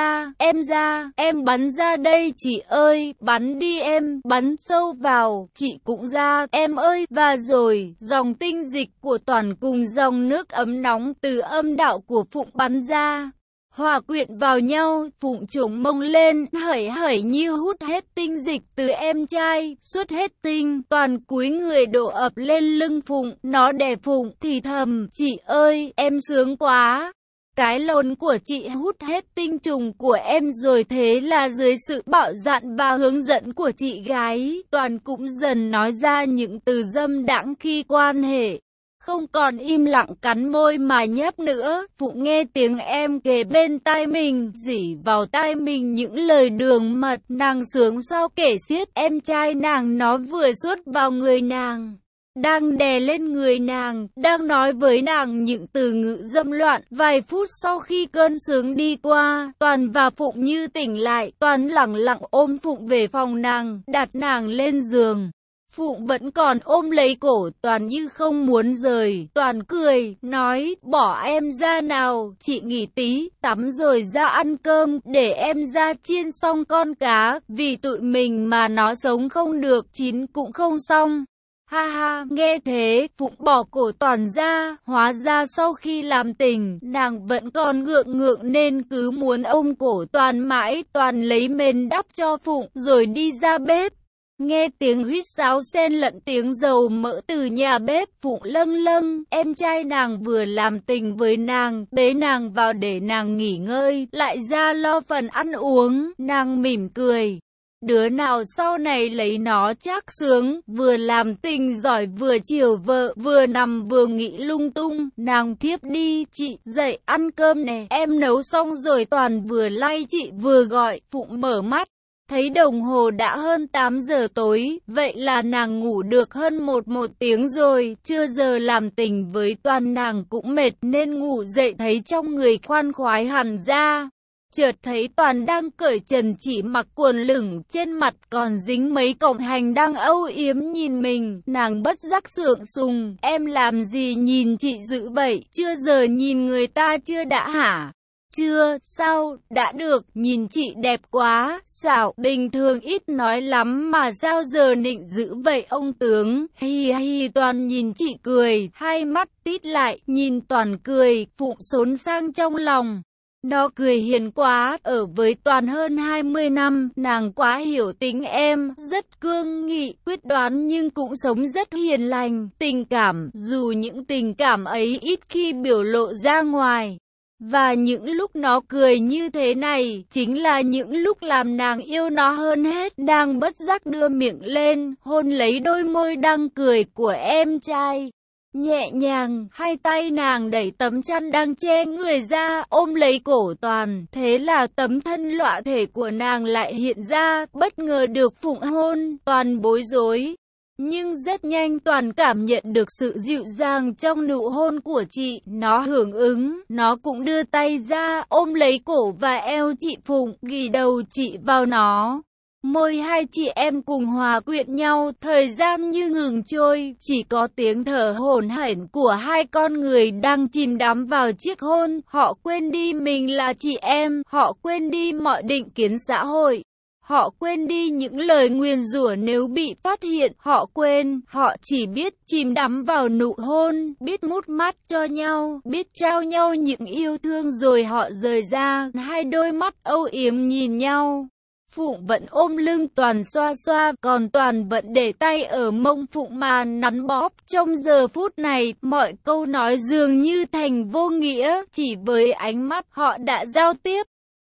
em bắn ra đây chị ơi, bắn đi em, bắn sâu vào, chị cũng ra, em ơi, và rồi, dòng tinh dịch của Toàn cùng dòng nước ấm nóng từ âm đạo của Phụng bắn ra. Hòa quyện vào nhau, Phụng trống mông lên, hởi hởi như hút hết tinh dịch từ em trai, suốt hết tinh, Toàn cúi người đổ ập lên lưng Phụng, nó đè Phụng, thì thầm, chị ơi, em sướng quá. Cái lồn của chị hút hết tinh trùng của em rồi, thế là dưới sự bảo dạn và hướng dẫn của chị gái, Toàn cũng dần nói ra những từ dâm đãng khi quan hệ. Không còn im lặng cắn môi mà nhấp nữa. Phụng nghe tiếng em kề bên tai mình, rỉ vào tai mình những lời đường mật, nàng sướng sao kể xiết. Em trai nàng nó vừa xuất vào người nàng, đang đè lên người nàng, đang nói với nàng những từ ngữ dâm loạn. Vài phút sau khi cơn sướng đi qua, Toàn và Phụng như tỉnh lại. Toàn lẳng lặng ôm Phụng về phòng nàng, đặt nàng lên giường. Phụng vẫn còn ôm lấy cổ Toàn như không muốn rời. Toàn cười, nói, bỏ em ra nào, chị nghỉ tí, tắm rồi ra ăn cơm, để em ra chiên xong con cá, vì tụi mình mà nó sống không được, chín cũng không xong. Ha ha, nghe thế, Phụng bỏ cổ Toàn ra, hóa ra sau khi làm tình, nàng vẫn còn ngượng nên cứ muốn ôm cổ Toàn mãi. Toàn lấy mền đắp cho Phụng, rồi đi ra bếp. Nghe tiếng huýt sáo xen lẫn tiếng dầu mỡ từ nhà bếp, Phụng lâng lâng, em trai nàng vừa làm tình với nàng, bế nàng vào để nàng nghỉ ngơi, lại ra lo phần ăn uống. Nàng mỉm cười, đứa nào sau này lấy nó chắc sướng, vừa làm tình giỏi vừa chiều vợ, vừa nằm vừa nghĩ lung tung. Nàng thiếp đi, chị dậy ăn cơm nè, em nấu xong rồi. Toàn vừa lay chị vừa gọi. Phụng mở mắt, thấy đồng hồ đã hơn 8 giờ tối, vậy là nàng ngủ được hơn một tiếng rồi. Chưa giờ làm tình với Toàn nàng cũng mệt nên ngủ dậy thấy trong người khoan khoái hẳn ra. Chợt thấy Toàn đang cởi trần chỉ mặc quần lửng, trên mặt còn dính mấy cọng hành đang âu yếm nhìn mình. Nàng bất giác sượng sùng, em làm gì nhìn chị dữ vậy, chưa giờ nhìn người ta chưa đã hả? Chưa, sao, đã được, nhìn chị đẹp quá, xảo, bình thường ít nói lắm mà sao giờ nịnh dữ vậy ông tướng, hi hi. Toàn nhìn chị cười, hai mắt tít lại, nhìn Toàn cười, Phụng xốn sang trong lòng. Nó cười hiền quá, ở với Toàn hơn 20 năm, nàng quá hiểu tính em, rất cương nghị, quyết đoán nhưng cũng sống rất hiền lành, tình cảm, dù những tình cảm ấy ít khi biểu lộ ra ngoài. Và những lúc nó cười như thế này, chính là những lúc làm nàng yêu nó hơn hết. Nàng bất giác đưa miệng lên, hôn lấy đôi môi đang cười của em trai. Nhẹ nhàng, hai tay nàng đẩy tấm chăn đang che người ra, ôm lấy cổ Toàn. Thế là tấm thân lõa thể của nàng lại hiện ra, bất ngờ được Phụng hôn. Toàn bối rối, nhưng rất nhanh Toàn cảm nhận được sự dịu dàng trong nụ hôn của chị. Nó hưởng ứng, nó cũng đưa tay ra, ôm lấy cổ và eo chị Phụng, ghì đầu chị vào nó. Môi hai chị em cùng hòa quyện nhau, thời gian như ngừng trôi, chỉ có tiếng thở hổn hển của hai con người đang chìm đắm vào chiếc hôn. Họ quên đi mình là chị em, họ quên đi mọi định kiến xã hội. Họ quên đi những lời nguyền rủa nếu bị phát hiện, họ quên, họ chỉ biết chìm đắm vào nụ hôn, biết mút mắt cho nhau, biết trao nhau những yêu thương rồi họ rời ra, hai đôi mắt âu yếm nhìn nhau. Phụng vẫn ôm lưng Toàn xoa xoa, còn Toàn vẫn để tay ở mông Phụng mà nắn bóp. Trong giờ phút này, mọi câu nói dường như thành vô nghĩa, chỉ với ánh mắt họ đã giao tiếp.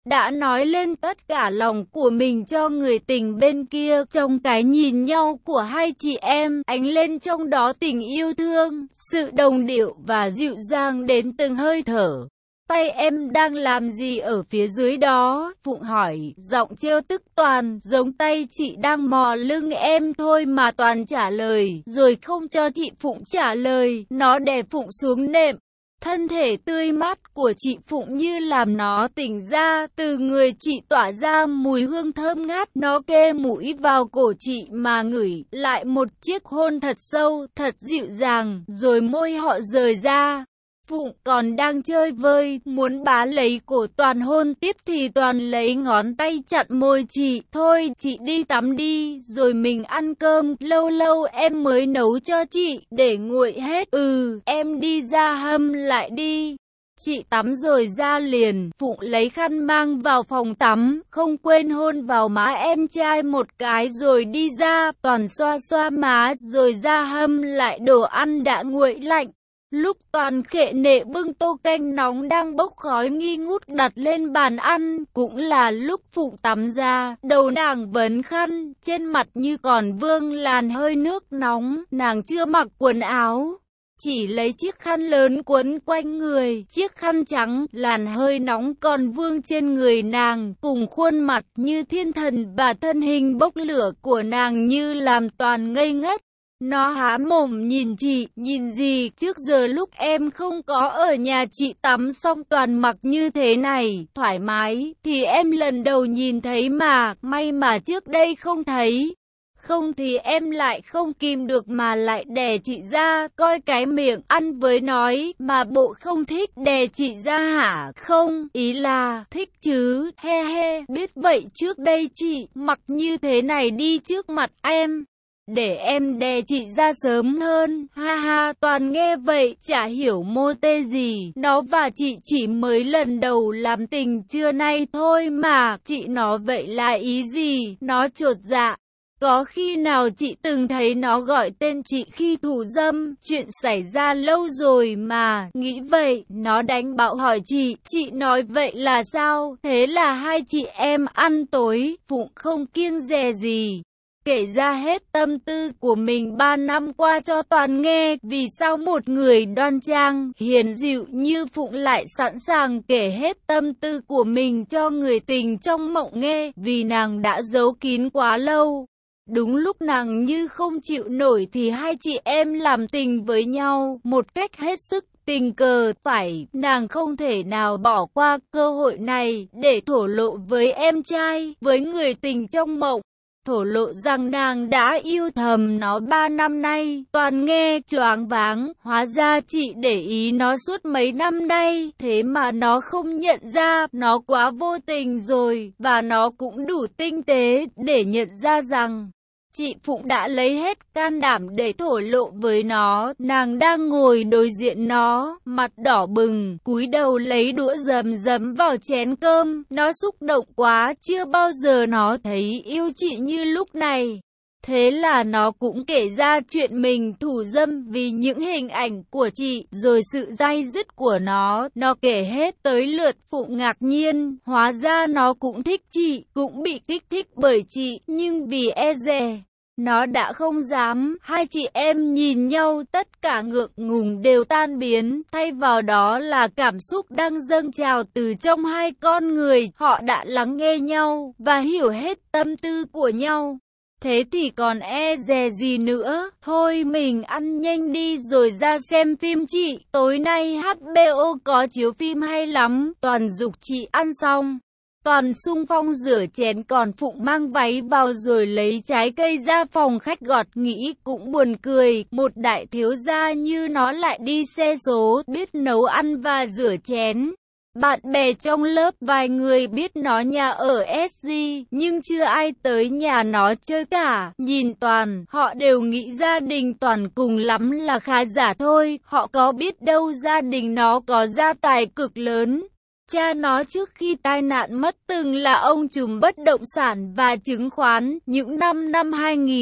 đã nói lên tất cả lòng của mình cho người tình bên kia. Trong cái nhìn nhau của hai chị em, ánh lên trong đó tình yêu thương, sự đồng điệu và dịu dàng đến từng hơi thở. Tay em đang làm gì ở phía dưới đó? Phụng hỏi, giọng trêu tức. Toàn, giống tay chị đang mò lưng em thôi mà. Toàn trả lời, rồi không cho chị Phụng trả lời, nó đè Phụng xuống nệm. Thân thể tươi mát của chị Phụng như làm nó tỉnh ra, từ người chị tỏa ra mùi hương thơm ngát. Nó kê mũi vào cổ chị mà ngửi, lại một chiếc hôn thật sâu, thật dịu dàng, rồi môi họ rời ra. Phụng còn đang chơi vơi, muốn bá lấy cổ Toàn hôn tiếp thì Toàn lấy ngón tay chặn môi chị. Thôi, chị đi tắm đi, rồi mình ăn cơm, lâu lâu em mới nấu cho chị, để nguội hết. Em đi ra hâm lại đi. Chị tắm rồi ra liền. Phụng lấy khăn mang vào phòng tắm, không quên hôn vào má em trai một cái rồi đi ra. Toàn xoa xoa má, rồi ra hâm lại đồ ăn đã nguội lạnh. Lúc Toàn khệ nệ bưng tô canh nóng đang bốc khói nghi ngút đặt lên bàn ăn, cũng là lúc Phụng tắm ra, đầu nàng vấn khăn, trên mặt như còn vương làn hơi nước nóng, nàng chưa mặc quần áo, chỉ lấy chiếc khăn lớn quấn quanh người, chiếc khăn trắng, làn hơi nóng còn vương trên người nàng, cùng khuôn mặt như thiên thần và thân hình bốc lửa của nàng như làm Toàn ngây ngất. Nó há mồm nhìn chị, nhìn gì, trước giờ lúc em không có ở nhà chị tắm xong Toàn mặc như thế này, thoải mái, thì em lần đầu nhìn thấy mà, may mà trước đây không thấy. Không thì em lại không kìm được mà lại đè chị ra, coi cái miệng ăn với nói, mà bộ không thích đè chị ra hả? Không, ý là, thích chứ, he he, biết vậy trước đây chị, mặc như thế này đi trước mặt em. Để em đè chị ra sớm hơn, ha ha. Toàn nghe vậy, chả hiểu mô tê gì, nó và chị chỉ mới lần đầu làm tình trưa nay thôi mà, chị nó vậy là ý gì, nó chột dạ. Có khi nào chị từng thấy nó gọi tên chị khi thủ dâm, chuyện xảy ra lâu rồi mà, nghĩ vậy, nó đánh bạo hỏi chị nói vậy là sao, thế là hai chị em ăn tối, Phụng không kiêng dè gì. Kể ra hết tâm tư của mình 3 năm qua cho Toàn nghe, vì sao một người đoan trang, hiền dịu như Phụng lại sẵn sàng kể hết tâm tư của mình cho người tình trong mộng nghe, vì nàng đã giấu kín quá lâu. Đúng lúc nàng như không chịu nổi thì hai chị em làm tình với nhau, một cách hết sức tình cờ, phải, nàng không thể nào bỏ qua cơ hội này, để thổ lộ với em trai, với người tình trong mộng. Thổ lộ rằng nàng đã yêu thầm nó 3 năm nay. Toàn nghe choáng váng, hóa ra chị để ý nó suốt mấy năm nay, thế mà nó không nhận ra, nó quá vô tình rồi, và nó cũng đủ tinh tế để nhận ra rằng chị Phụng đã lấy hết can đảm để thổ lộ với nó. Nàng đang ngồi đối diện nó, mặt đỏ bừng, cúi đầu lấy đũa dấm vào chén cơm. Nó xúc động quá, chưa bao giờ nó thấy yêu chị như lúc này. Thế là nó cũng kể ra chuyện mình thủ dâm vì những hình ảnh của chị, rồi sự day dứt của nó kể hết tới lượt Phụng ngạc nhiên, hóa ra nó cũng thích chị, cũng bị kích thích bởi chị, nhưng vì e dè, nó đã không dám. Hai chị em nhìn nhau, tất cả ngượng ngùng đều tan biến, thay vào đó là cảm xúc đang dâng trào từ trong hai con người. Họ đã lắng nghe nhau và hiểu hết tâm tư của nhau. Thế thì còn e dè gì nữa, thôi mình ăn nhanh đi rồi ra xem phim chị, tối nay HBO có chiếu phim hay lắm. Toàn giục chị ăn xong, Toàn xung phong rửa chén, còn Phụng mang váy vào rồi lấy trái cây ra phòng khách gọt. Nghĩ cũng buồn cười, một đại thiếu gia như nó lại đi xe số, biết nấu ăn và rửa chén. Bạn bè trong lớp vài người biết nó nhà ở SG, nhưng chưa ai tới nhà nó chơi cả. Nhìn Toàn, họ đều nghĩ gia đình Toàn cùng lắm là khá giả thôi. Họ có biết đâu gia đình nó có gia tài cực lớn. Cha nó trước khi tai nạn mất từng là ông trùm bất động sản và chứng khoán. Những năm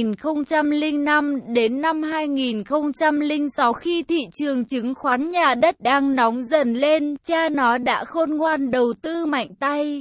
2005 đến năm 2006, khi thị trường chứng khoán nhà đất đang nóng dần lên, cha nó đã khôn ngoan đầu tư mạnh tay.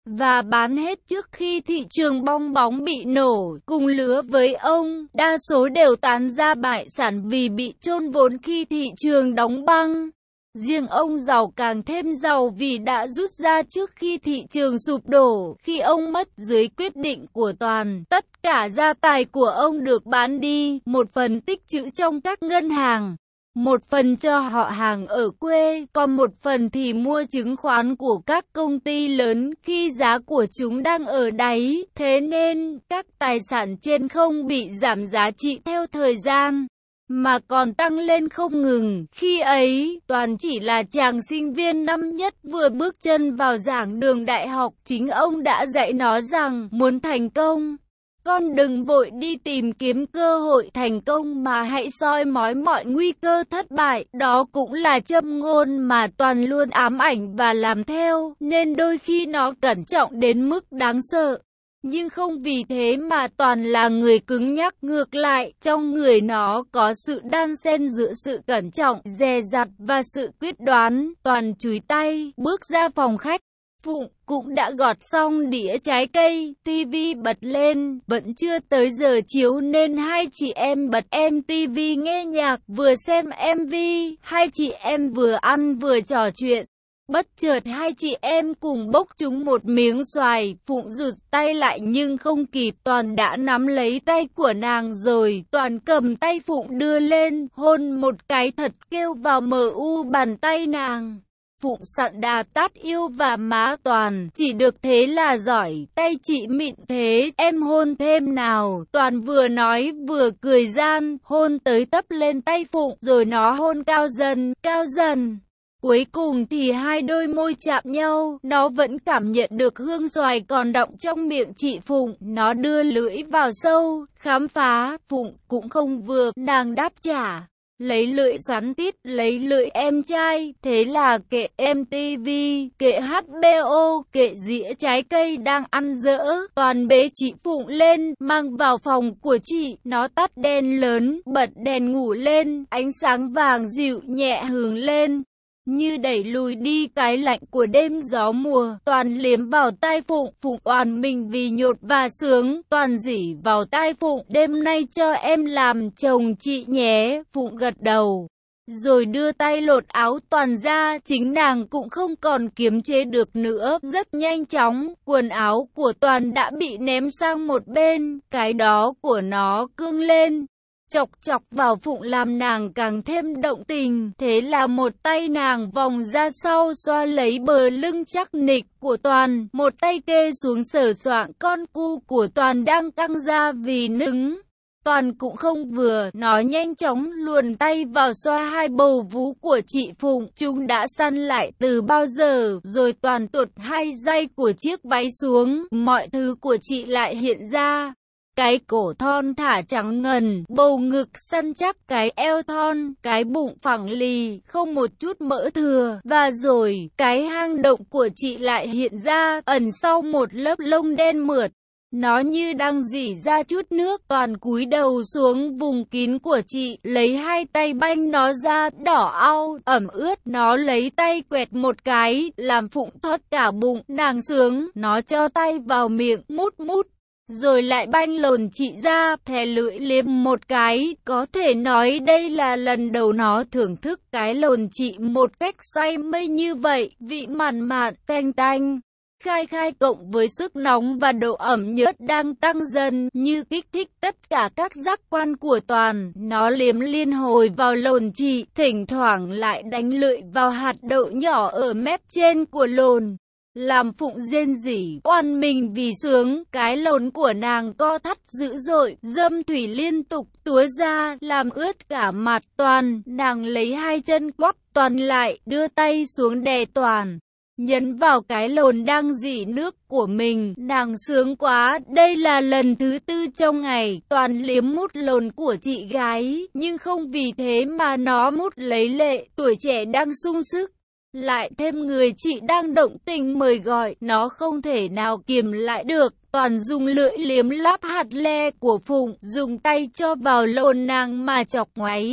và bán hết trước khi thị trường bong bóng bị nổ. Cùng lứa với ông, đa số đều tán ra bại sản vì bị chôn vốn khi thị trường đóng băng. Riêng ông giàu càng thêm giàu vì đã rút ra trước khi thị trường sụp đổ. Khi ông mất dưới quyết định của Toàn, tất cả gia tài của ông được bán đi, một phần tích trữ trong các ngân hàng, một phần cho họ hàng ở quê, còn một phần thì mua chứng khoán của các công ty lớn khi giá của chúng đang ở đáy. Thế nên, các tài sản trên không bị giảm giá trị theo thời gian, mà còn tăng lên không ngừng. Khi ấy, Toàn chỉ là chàng sinh viên năm nhất vừa bước chân vào giảng đường đại học. Chính ông đã dạy nó rằng, muốn thành công, con đừng vội đi tìm kiếm cơ hội thành công mà hãy soi mói mọi nguy cơ thất bại. Đó cũng là châm ngôn mà Toàn luôn ám ảnh và làm theo, nên đôi khi nó cẩn trọng đến mức đáng sợ. Nhưng không vì thế mà Toàn là người cứng nhắc, ngược lại, trong người nó có sự đan xen giữa sự cẩn trọng, dè dặt và sự quyết đoán. Toàn chúi tay, bước ra phòng khách. Phụng cũng đã gọt xong đĩa trái cây, tivi bật lên, vẫn chưa tới giờ chiếu nên hai chị em bật MTV nghe nhạc, vừa xem MV, hai chị em vừa ăn vừa trò chuyện. Bất chợt hai chị em cùng bốc trúng một miếng xoài, Phụng rụt tay lại nhưng không kịp, Toàn đã nắm lấy tay của nàng rồi. Toàn cầm tay Phụng đưa lên, hôn một cái thật kêu vào mờ u bàn tay nàng. Phụng sẵn đà tát yêu và má Toàn, chỉ được thế là giỏi, tay chị mịn thế, em hôn thêm nào. Toàn vừa nói vừa cười gian, hôn tới tấp lên tay Phụng, rồi nó hôn cao dần. Cuối cùng thì hai đôi môi chạm nhau, nó vẫn cảm nhận được hương xoài còn đọng trong miệng chị Phụng. Nó đưa lưỡi vào sâu, khám phá, Phụng cũng không vừa, nàng đáp trả. Lấy lưỡi xoắn tít, lấy lưỡi em trai, thế là kệ MTV, kệ HBO, kệ dĩa trái cây đang ăn dỡ. Toàn bế chị Phụng lên, mang vào phòng của chị, nó tắt đèn lớn, bật đèn ngủ lên, ánh sáng vàng dịu nhẹ hưởng lên, như đẩy lùi đi cái lạnh của đêm gió mùa. Toàn liếm vào tai Phụng, Phụng oàn mình vì nhột và sướng. Toàn rỉ vào tai Phụng, đêm nay cho em làm chồng chị nhé. Phụng gật đầu, rồi đưa tay lột áo Toàn ra. Chính nàng cũng không còn kiềm chế được nữa, rất nhanh chóng, quần áo của Toàn đã bị ném sang một bên, cái đó của nó cương lên, chọc chọc vào Phụng làm nàng càng thêm động tình. Thế là một tay nàng vòng ra sau xoa lấy bờ lưng chắc nịch của Toàn, một tay kê xuống sờ soạng con cu của Toàn đang căng ra vì nứng. Toàn cũng không vừa, nó nhanh chóng luồn tay vào xoa hai bầu vú của chị Phụng. Chúng đã săn lại từ bao giờ rồi. Toàn tuột hai dây của chiếc váy xuống, mọi thứ của chị lại hiện ra. Cái cổ thon thả trắng ngần, bầu ngực săn chắc, cái eo thon, cái bụng phẳng lì, không một chút mỡ thừa. Và rồi, cái hang động của chị lại hiện ra, ẩn sau một lớp lông đen mượt. Nó như đang rỉ ra chút nước. Toàn cúi đầu xuống vùng kín của chị, lấy hai tay banh nó ra, đỏ au, ẩm ướt. Nó lấy tay quẹt một cái, làm Phụng thoát cả bụng. Nàng sướng, nó cho tay vào miệng, mút mút, rồi lại banh lồn chị ra, thè lưỡi liếm một cái. Có thể nói đây là lần đầu nó thưởng thức cái lồn chị một cách say mê như vậy. Vị mặn mặn, tanh tanh, khai khai cộng với sức nóng và độ ẩm nhớt đang tăng dần, như kích thích tất cả các giác quan của Toàn. Nó liếm liên hồi vào lồn chị, thỉnh thoảng lại đánh lưỡi vào hạt đậu nhỏ ở mép trên của lồn, làm Phụng rên rỉ oan mình vì sướng. Cái lồn của nàng co thắt dữ dội, dâm thủy liên tục túa ra, làm ướt cả mặt Toàn. Nàng lấy hai chân quắp Toàn lại, đưa tay xuống đè Toàn, nhấn vào cái lồn đang rỉ nước của mình. Nàng sướng quá. Đây là lần thứ tư trong ngày Toàn liếm mút lồn của chị gái, nhưng không vì thế mà nó mút lấy lệ. Tuổi trẻ đang sung sức, lại thêm người chị đang động tình mời gọi, nó không thể nào kiềm lại được. Toàn dùng lưỡi liếm láp hạt le của Phụng, dùng tay cho vào lồn nàng mà chọc ngoáy.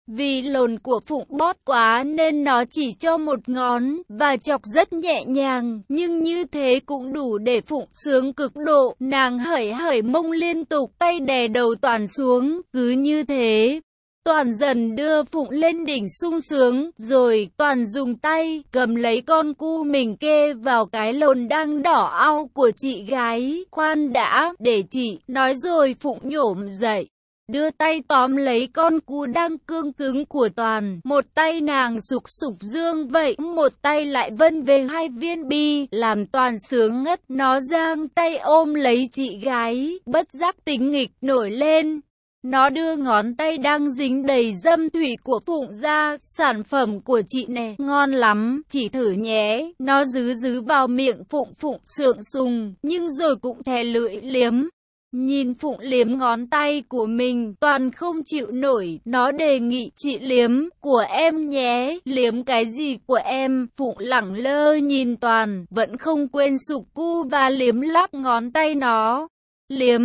Vì lồn của Phụng bót quá nên nó chỉ cho một ngón và chọc rất nhẹ nhàng, nhưng như thế cũng đủ để Phụng sướng cực độ. Nàng hởi hởi mông liên tục, tay đè đầu Toàn xuống, cứ như thế. Toàn dần đưa Phụng lên đỉnh sung sướng, rồi Toàn dùng tay cầm lấy con cu mình kê vào cái lồn đang đỏ au của chị gái. Khoan đã, để chị nói rồi. Phụng nhổm dậy, đưa tay tóm lấy con cu đang cương cứng của Toàn. Một tay nàng sục sục dương vậy, một tay lại vân về 2 viên bi, làm Toàn sướng ngất. Nó giang tay ôm lấy chị gái, bất giác tính nghịch nổi lên. Nó đưa ngón tay đang dính đầy dâm thủy của Phụng ra. Sản phẩm của chị nè, ngon lắm, chỉ thử nhé. Nó dứ vào miệng Phụng. Phụng sượng sùng, nhưng rồi cũng thè lưỡi liếm. Nhìn Phụng liếm ngón tay của mình, Toàn không chịu nổi. Nó đề nghị, chị liếm của em nhé. Liếm cái gì của em? Phụng lẳng lơ nhìn Toàn, vẫn không quên sục cu và liếm lắp ngón tay nó. Liếm,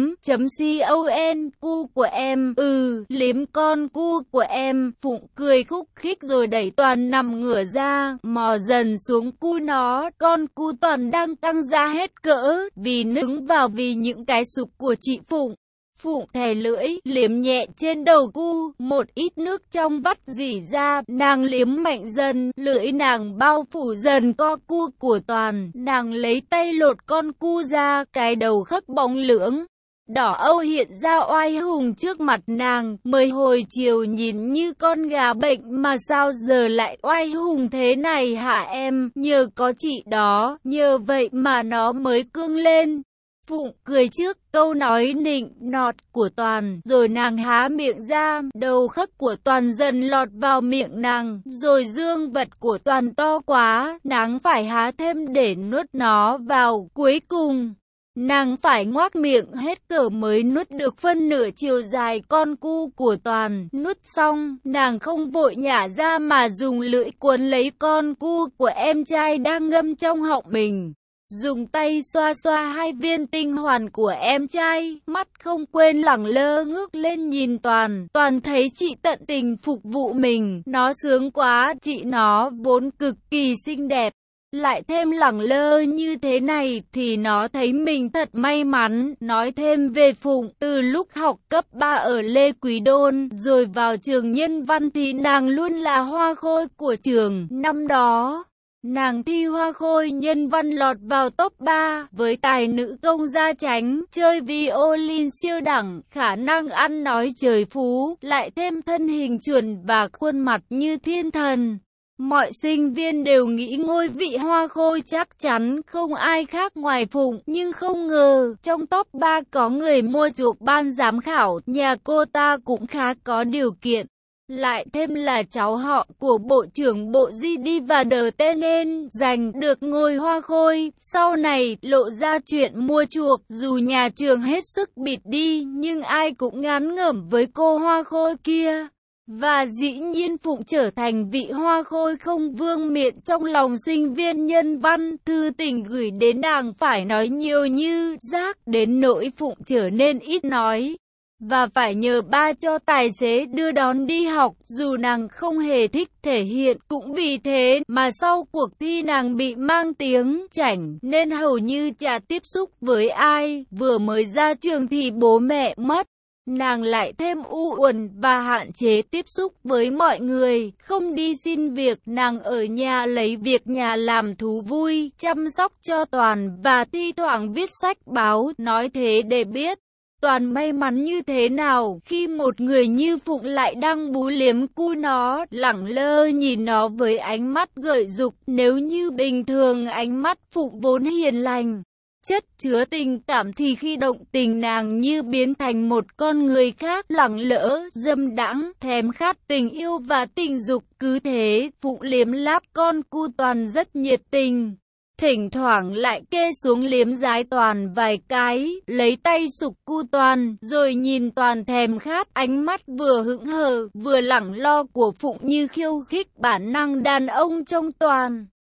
.con, cu của em, liếm con cu của em. Phụng cười khúc khích rồi đẩy Toàn nằm ngửa ra, mò dần xuống cu nó. Con cu Toàn đang căng ra hết cỡ, vì nứng vào vì những cái sục của chị Phụng. Phụng thè lưỡi, liếm nhẹ trên đầu cu, một ít nước trong vắt rỉ ra, nàng liếm mạnh dần, lưỡi nàng bao phủ dần co cu của Toàn, nàng lấy tay lột con cu ra, cái đầu khắc bóng lưỡng đỏ âu hiện ra oai hùng trước mặt nàng. Mới hồi chiều nhìn như con gà bệnh mà sao giờ lại oai hùng thế này hả em? Nhờ có chị đó, nhờ vậy mà nó mới cương lên. Phụng cười trước câu nói nịnh nọt của Toàn, rồi nàng há miệng ra, đầu khắc của Toàn dần lọt vào miệng nàng, rồi dương vật của Toàn to quá, nàng phải há thêm để nuốt nó vào. Cuối cùng, nàng phải ngoác miệng hết cỡ mới nuốt được phân nửa chiều dài con cu của Toàn. Nuốt xong, nàng không vội nhả ra mà dùng lưỡi cuốn lấy con cu của em trai đang ngâm trong họng mình. Dùng tay xoa xoa 2 viên tinh hoàn của em trai, mắt không quên lẳng lơ ngước lên nhìn Toàn. Toàn thấy chị tận tình phục vụ mình, nó sướng quá. Chị nó vốn cực kỳ xinh đẹp, lại thêm lẳng lơ như thế này thì nó thấy mình thật may mắn. Nói thêm về Phụng, từ lúc học cấp 3 ở Lê Quý Đôn, rồi vào trường nhân văn thì nàng luôn là hoa khôi của trường. Năm đó, nàng thi hoa khôi nhân văn lọt vào top 3, với tài nữ công gia chánh, chơi violin siêu đẳng, khả năng ăn nói trời phú, lại thêm thân hình chuẩn và khuôn mặt như thiên thần. Mọi sinh viên đều nghĩ ngôi vị hoa khôi chắc chắn không ai khác ngoài Phụng, nhưng không ngờ trong top 3 có người mua chuộc ban giám khảo, nhà cô ta cũng khá có điều kiện. Lại thêm là cháu họ của Bộ trưởng Bộ GD và DT nên giành được ngôi hoa khôi. Sau này lộ ra chuyện mua chuộc, dù nhà trường hết sức bịt đi, nhưng ai cũng ngán ngẩm với cô hoa khôi kia. Và dĩ nhiên Phụng trở thành vị hoa khôi không vương miện trong lòng sinh viên nhân văn. Thư tình gửi đến nàng phải nói nhiều như rác, đến nỗi Phụng trở nên ít nói, và phải nhờ ba cho tài xế đưa đón đi học, dù nàng không hề thích thể hiện. Cũng vì thế mà sau cuộc thi nàng bị mang tiếng chảnh, nên hầu như chả tiếp xúc với ai. Vừa mới ra trường thì bố mẹ mất, nàng lại thêm u uẩn và hạn chế tiếp xúc với mọi người, không đi xin việc. Nàng ở nhà lấy việc nhà làm thú vui, chăm sóc cho Toàn và thi thoảng viết sách báo. Nói thế để biết Toàn may mắn như thế nào khi một người như Phụng lại đang bú liếm cu nó, lẳng lơ nhìn nó với ánh mắt gợi dục. Nếu như bình thường ánh mắt Phụng vốn hiền lành, chất chứa tình cảm, thì khi động tình nàng như biến thành một con người khác, lẳng lỡ, dâm đãng, thèm khát tình yêu và tình dục. Cứ thế, Phụng liếm láp con cu Toàn rất nhiệt tình, thỉnh thoảng lại kê xuống liếm dái Toàn vài cái, lấy tay sục cu Toàn, rồi nhìn Toàn thèm khát. Ánh mắt vừa hững hờ, vừa lẳng lo của Phụng như khiêu khích bản năng đàn ông trong Toàn.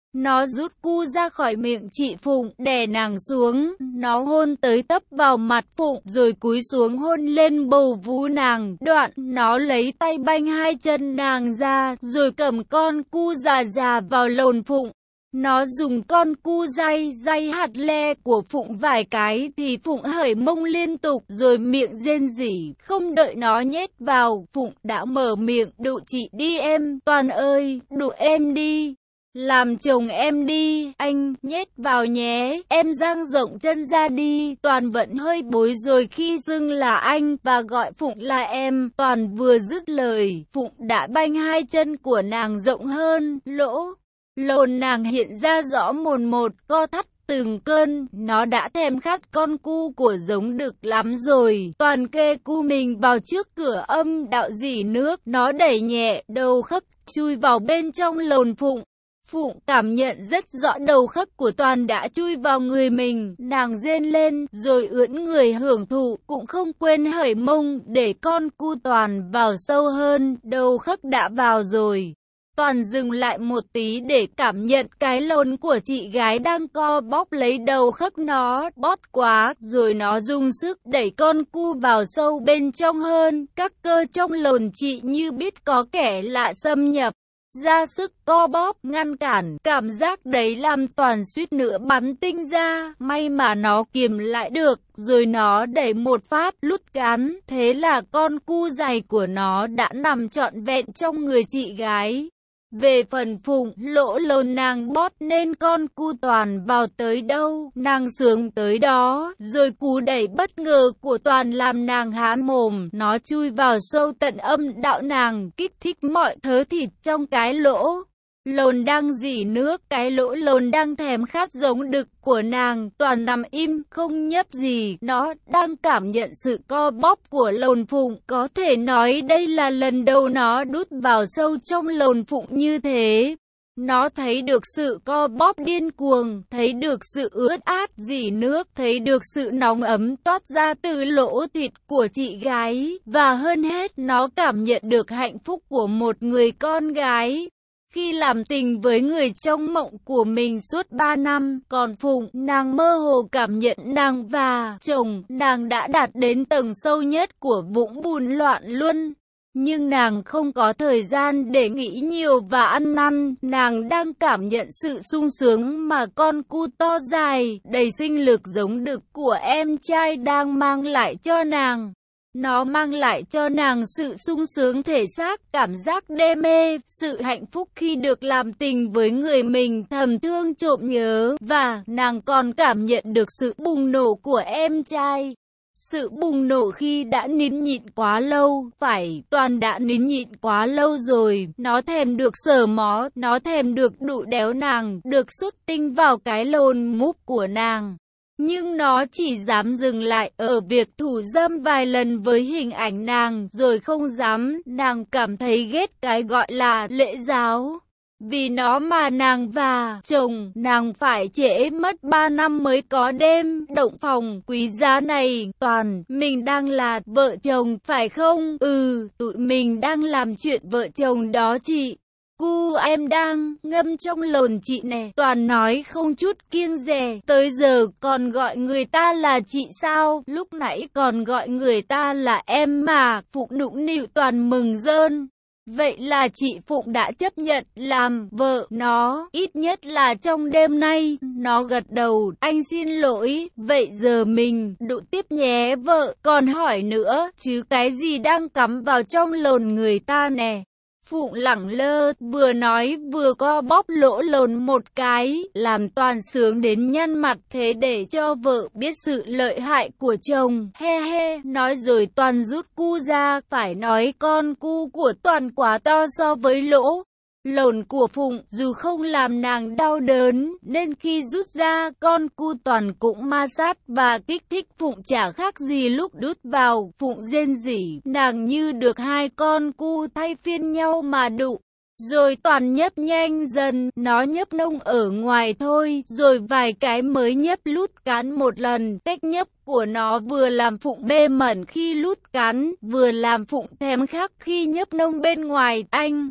Nó rút cu ra khỏi miệng chị Phụng, đè nàng xuống, nó hôn tới tấp vào mặt Phụng, rồi cúi xuống hôn lên bầu vú nàng. Đoạn, nó lấy tay banh hai chân nàng ra, rồi cầm con cu già già vào lồn Phụng. Nó dùng con cu day hạt le của Phụng vài cái thì Phụng hởi mông liên tục rồi miệng rên rỉ, không đợi nó nhét vào, Phụng đã mở miệng, đụ chị đi em, Toàn ơi, đụ em đi. Làm chồng em đi, anh, nhét vào nhé, em dang rộng chân ra đi. Toàn vẫn hơi bối rối khi xưng là anh và gọi Phụng là em. Toàn vừa dứt lời, Phụng đã banh hai chân của nàng rộng hơn, lồn nàng hiện ra rõ mồn một, co thắt từng cơn. Nó đã thèm khát con cu của giống đực lắm rồi. Toàn kê cu mình vào trước cửa âm đạo dỉ nước, nó đẩy nhẹ đầu khấc chui vào bên trong lồn Phụng. Phụng cảm nhận rất rõ đầu khấc của Toàn đã chui vào người mình, nàng rên lên rồi ưỡn người hưởng thụ, cũng không quên hởi mông để con cu Toàn vào sâu hơn. Đầu khấc đã vào rồi, Toàn dừng lại một tí để cảm nhận cái lồn của chị gái đang co bóp lấy đầu khấc nó, bót quá, rồi nó dùng sức đẩy con cu vào sâu bên trong hơn. Các cơ trong lồn chị như biết có kẻ lạ xâm nhập, ra sức co bóp, ngăn cản. Cảm giác đấy làm Toàn suýt nữa bắn tinh ra, may mà nó kiềm lại được, rồi nó đẩy một phát, lút cán. Thế là con cu dày của nó đã nằm trọn vẹn trong người chị gái. Về phần Phụng, lỗ lồn nàng bót nên con cu Toàn vào tới đâu, nàng sướng tới đó, rồi cú đẩy bất ngờ của Toàn làm nàng há mồm, nó chui vào sâu tận âm đạo nàng, kích thích mọi thớ thịt trong cái lỗ lồn đang rỉ nước, cái lỗ lồn đang thèm khát giống đực của nàng. Toàn nằm im, không nhấp gì, nó đang cảm nhận sự co bóp của lồn Phụng. Có thể nói đây là lần đầu nó đút vào sâu trong lồn Phụng như thế. Nó thấy được sự co bóp điên cuồng, thấy được sự ướt át rỉ nước, thấy được sự nóng ấm toát ra từ lỗ thịt của chị gái, và hơn hết nó cảm nhận được hạnh phúc của một người con gái khi làm tình với người trong mộng của mình suốt 3 năm. Còn Phụng, nàng mơ hồ cảm nhận nàng và chồng nàng đã đạt đến tầng sâu nhất của vũng bùn loạn luân. Nhưng nàng không có thời gian để nghĩ nhiều và ăn năn, nàng đang cảm nhận sự sung sướng mà con cu to dài, đầy sinh lực giống đực của em trai đang mang lại cho nàng. Nó mang lại cho nàng sự sung sướng thể xác, cảm giác đê mê, sự hạnh phúc khi được làm tình với người mình thầm thương trộm nhớ, và nàng còn cảm nhận được sự bùng nổ của em trai. Sự bùng nổ khi đã nín nhịn quá lâu, phải, Toàn đã nín nhịn quá lâu rồi, nó thèm được sờ mó, nó thèm được đụ đéo nàng, được xuất tinh vào cái lồn múp của nàng. Nhưng nó chỉ dám dừng lại ở việc thủ dâm vài lần với hình ảnh nàng, rồi không dám. Nàng cảm thấy ghét cái gọi là lễ giáo. Vì nó mà nàng và chồng nàng phải trễ mất 3 năm mới có đêm động phòng quý giá này. Toàn, mình đang là vợ chồng phải không? Ừ, tụi mình đang làm chuyện vợ chồng đó chị. Cu em đang ngâm trong lồn chị nè. Toàn nói không chút kiêng dè. Tới giờ còn gọi người ta là chị sao? Lúc nãy còn gọi người ta là em mà. Phụng nũng nịu. Toàn mừng rơn. Vậy là chị Phụng đã chấp nhận làm vợ nó, ít nhất là trong đêm nay. Nó gật đầu, anh xin lỗi, vậy giờ mình đụ tiếp nhé vợ. Còn hỏi nữa, chứ cái gì đang cắm vào trong lồn người ta nè. Phụng lẳng lơ, vừa nói vừa co bóp lỗ lồn một cái, làm Toàn sướng đến nhăn mặt. Thế để cho vợ biết sự lợi hại của chồng, he he, nói rồi Toàn rút cu ra. Phải nói con cu của Toàn quá to so với lỗ lồn của Phụng, dù không làm nàng đau đớn, nên khi rút ra, con cu Toàn cũng ma sát và kích thích Phụng chả khác gì lúc đút vào. Phụng rên rỉ, nàng như được hai con cu thay phiên nhau mà đụ. Rồi Toàn nhấp nhanh dần, nó nhấp nông ở ngoài thôi, rồi vài cái mới nhấp lút cán một lần. Cách nhấp của nó vừa làm Phụng mê mẩn khi lút cán, vừa làm Phụng thèm khát khi nhấp nông bên ngoài. Anh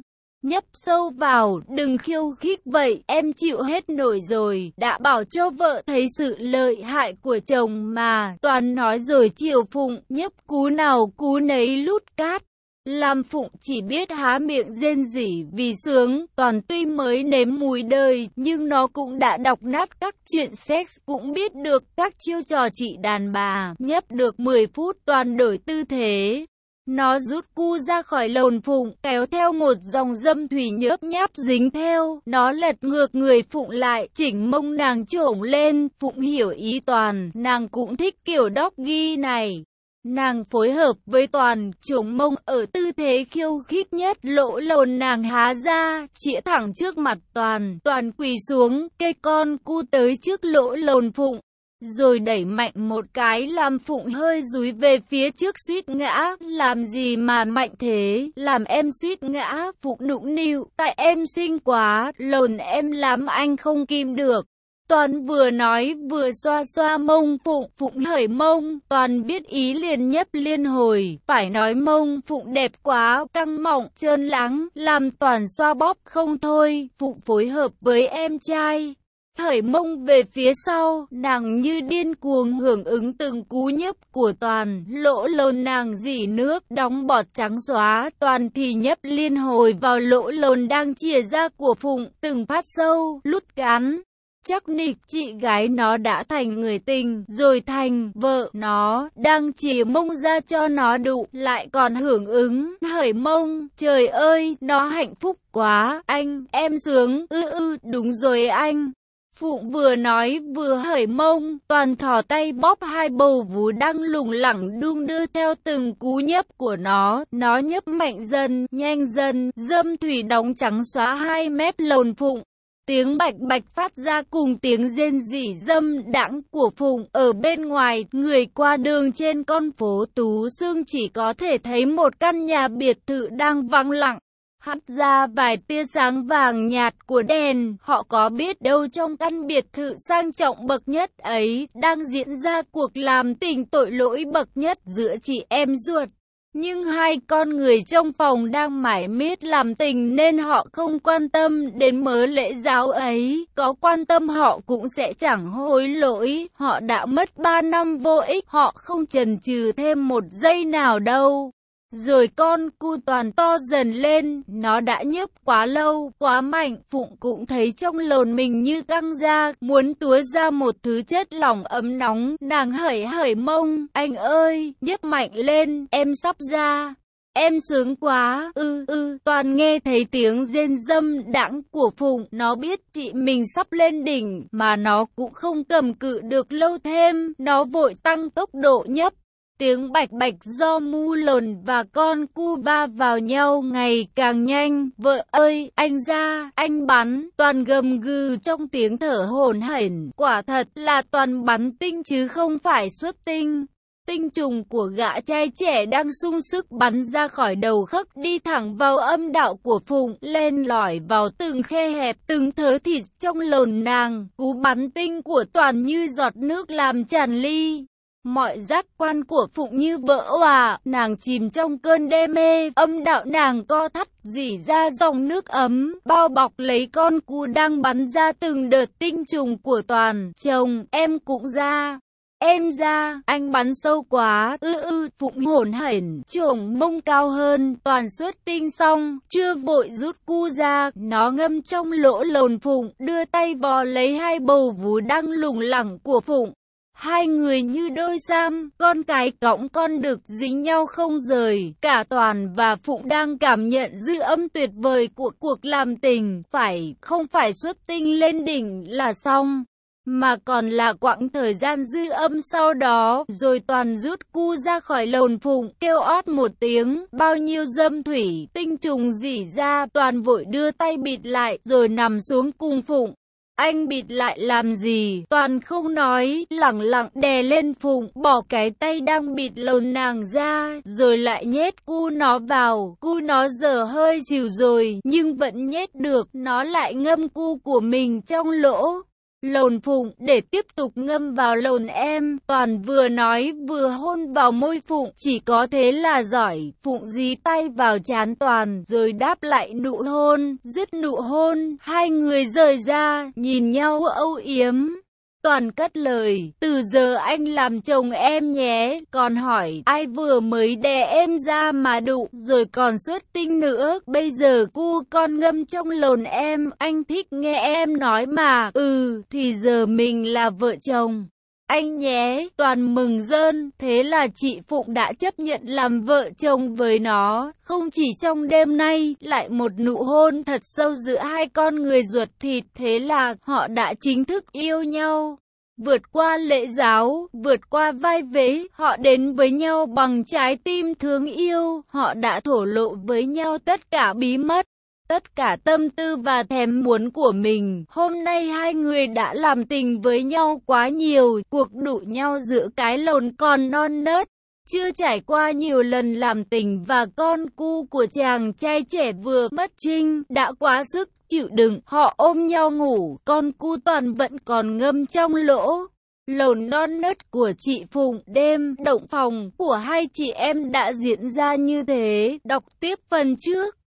nhấp sâu vào, đừng khiêu khích vậy, em chịu hết nổi rồi, đã bảo cho vợ thấy sự lợi hại của chồng mà, Toàn nói rồi chiều Phụng, nhấp cú nào cú nấy lút cát. Làm Phụng chỉ biết há miệng rên rỉ vì sướng, Toàn tuy mới nếm mùi đời, nhưng nó cũng đã đọc nát các chuyện sex, cũng biết được các chiêu trò trị đàn bà, nhấp được 10 phút Toàn đổi tư thế. Nó rút cu ra khỏi lồn Phụng, kéo theo một dòng dâm thủy nhớp nháp dính theo, nó lật ngược người Phụng lại, chỉnh mông nàng chổng lên, Phụng hiểu ý Toàn, nàng cũng thích kiểu doggy này. Nàng phối hợp với Toàn, chổng mông ở tư thế khiêu khích nhất, lỗ lồn nàng há ra, chĩa thẳng trước mặt Toàn, Toàn quỳ xuống, cây con cu tới trước lỗ lồn Phụng, rồi đẩy mạnh một cái làm Phụng hơi dúi về phía trước suýt ngã. Làm gì mà mạnh thế, làm em suýt ngã, Phụng nũng nịu, tại em xinh quá, lồn em làm anh không kìm được. Toàn vừa nói vừa xoa xoa mông Phụng, Phụng hởi mông, Toàn biết ý liền nhấp liên hồi, phải nói mông Phụng đẹp quá, căng mọng, trơn láng, làm Toàn xoa bóp không thôi, Phụng phối hợp với em trai. Hởi mông về phía sau, nàng như điên cuồng hưởng ứng từng cú nhấp của Toàn, lỗ lồn nàng rỉ nước, đóng bọt trắng xóa, Toàn thì nhấp liên hồi vào lỗ lồn đang chìa ra của Phụng, từng phát sâu, lút cán. Chắc nịch chị gái nó đã thành người tình, rồi thành vợ nó, đang chìa mông ra cho nó đụ, lại còn hưởng ứng, hởi mông, trời ơi, nó hạnh phúc quá, anh, em sướng, đúng rồi anh. Phụng vừa nói vừa hởi mông, Toàn thò tay bóp hai bầu vú đang lủng lẳng đung đưa theo từng cú nhấp của nó nhấp mạnh dần, nhanh dần, dâm thủy đóng trắng xóa 2 mét lồn Phụng. Tiếng bạch bạch phát ra cùng tiếng rên rỉ dâm đãng của Phụng. Ở bên ngoài, người qua đường trên con phố Tú Xương chỉ có thể thấy một căn nhà biệt thự đang vắng lặng. Hắt ra vài tia sáng vàng nhạt của đèn, họ có biết đâu trong căn biệt thự sang trọng bậc nhất ấy đang diễn ra cuộc làm tình tội lỗi bậc nhất giữa chị em ruột. Nhưng hai con người trong phòng đang mải miết làm tình nên họ không quan tâm đến mớ lễ giáo ấy, có quan tâm họ cũng sẽ chẳng hối lỗi, họ đã mất 3 năm vô ích, họ không chần chừ thêm một giây nào đâu. Rồi con cu Toàn to dần lên, nó đã nhấp quá lâu, quá mạnh, Phụng cũng thấy trong lồn mình như căng ra, muốn túa ra một thứ chất lỏng ấm nóng, nàng hởi mông, anh ơi, nhấp mạnh lên, em sắp ra. Em sướng quá, Toàn nghe thấy tiếng rên dâm đãng của Phụng, nó biết chị mình sắp lên đỉnh, mà nó cũng không cầm cự được lâu thêm, nó vội tăng tốc độ nhấp. Tiếng bạch bạch do mu lồn và con cu va vào nhau ngày càng nhanh. Vợ ơi, anh ra, anh bắn. Toàn gầm gừ trong tiếng thở hổn hển. Quả thật là Toàn bắn tinh chứ không phải xuất tinh. Tinh trùng của gã trai trẻ đang sung sức bắn ra khỏi đầu khấc đi thẳng vào âm đạo của Phụng, len lỏi vào từng khe hẹp, từng thớ thịt trong lồn nàng. Cú bắn tinh của Toàn như giọt nước làm tràn ly. Mọi giác quan của Phụng như vỡ òa, nàng chìm trong cơn đê mê, âm đạo nàng co thắt, rỉ ra dòng nước ấm, bao bọc lấy con cu đang bắn ra từng đợt tinh trùng của Toàn. Chồng, em cũng ra. Em ra, anh bắn sâu quá, Phụng hổn hển, chổng mông cao hơn, Toàn xuất tinh xong, chưa vội rút cu ra, nó ngâm trong lỗ lồn Phụng, đưa tay vò lấy hai bầu vú đang lủng lẳng của Phụng. Hai người như đôi sam, con cái cõng con đực dính nhau không rời. Cả Toàn và Phụng đang cảm nhận dư âm tuyệt vời của cuộc làm tình. Không phải xuất tinh lên đỉnh là xong, mà còn là quãng thời gian dư âm sau đó. Rồi Toàn rút cu ra khỏi lồn Phụng, kêu ót một tiếng, bao nhiêu dâm thủy, tinh trùng rỉ ra. Toàn vội đưa tay bịt lại, rồi nằm xuống cùng Phụng. Anh bịt lại làm gì? Toàn không nói, lẳng lặng đè lên Phụng, bỏ cái tay đang bịt lồn nàng ra, rồi lại nhét cu nó vào. Cu nó giờ hơi xìu rồi, nhưng vẫn nhét được, nó lại ngâm cu của mình trong lỗ. lồn Phụng để tiếp tục ngâm vào lồn em. Toàn vừa nói vừa hôn vào môi Phụng, chỉ có thế là giỏi. Phụng dí tay vào trán Toàn rồi đáp lại nụ hôn. Dứt nụ hôn, hai người rời ra, nhìn nhau âu yếm. Toàn cất lời, từ giờ anh làm chồng em nhé, còn hỏi, ai vừa mới đẻ em ra mà đụ, rồi còn xuất tinh nữa, bây giờ cu con ngâm trong lồn em, anh thích nghe em nói mà, thì giờ mình là vợ chồng. Anh nhé, Toàn mừng rơn, thế là chị Phụng đã chấp nhận làm vợ chồng với nó, không chỉ trong đêm nay, lại một nụ hôn thật sâu giữa hai con người ruột thịt, thế là họ đã chính thức yêu nhau. Vượt qua lễ giáo, vượt qua vai vế, họ đến với nhau bằng trái tim thương yêu, họ đã thổ lộ với nhau tất cả bí mật. Tất cả tâm tư và thèm muốn của mình, hôm nay hai người đã làm tình với nhau quá nhiều, cuộc đụ nhau giữa cái lồn còn non nớt. Chưa trải qua nhiều lần làm tình và con cu của chàng trai trẻ vừa mất trinh, đã quá sức chịu đựng, họ ôm nhau ngủ, con cu Toàn vẫn còn ngâm trong lỗ lồn non nớt của chị Phụng. Đêm động phòng của hai chị em đã diễn ra như thế, đọc tiếp phần trước.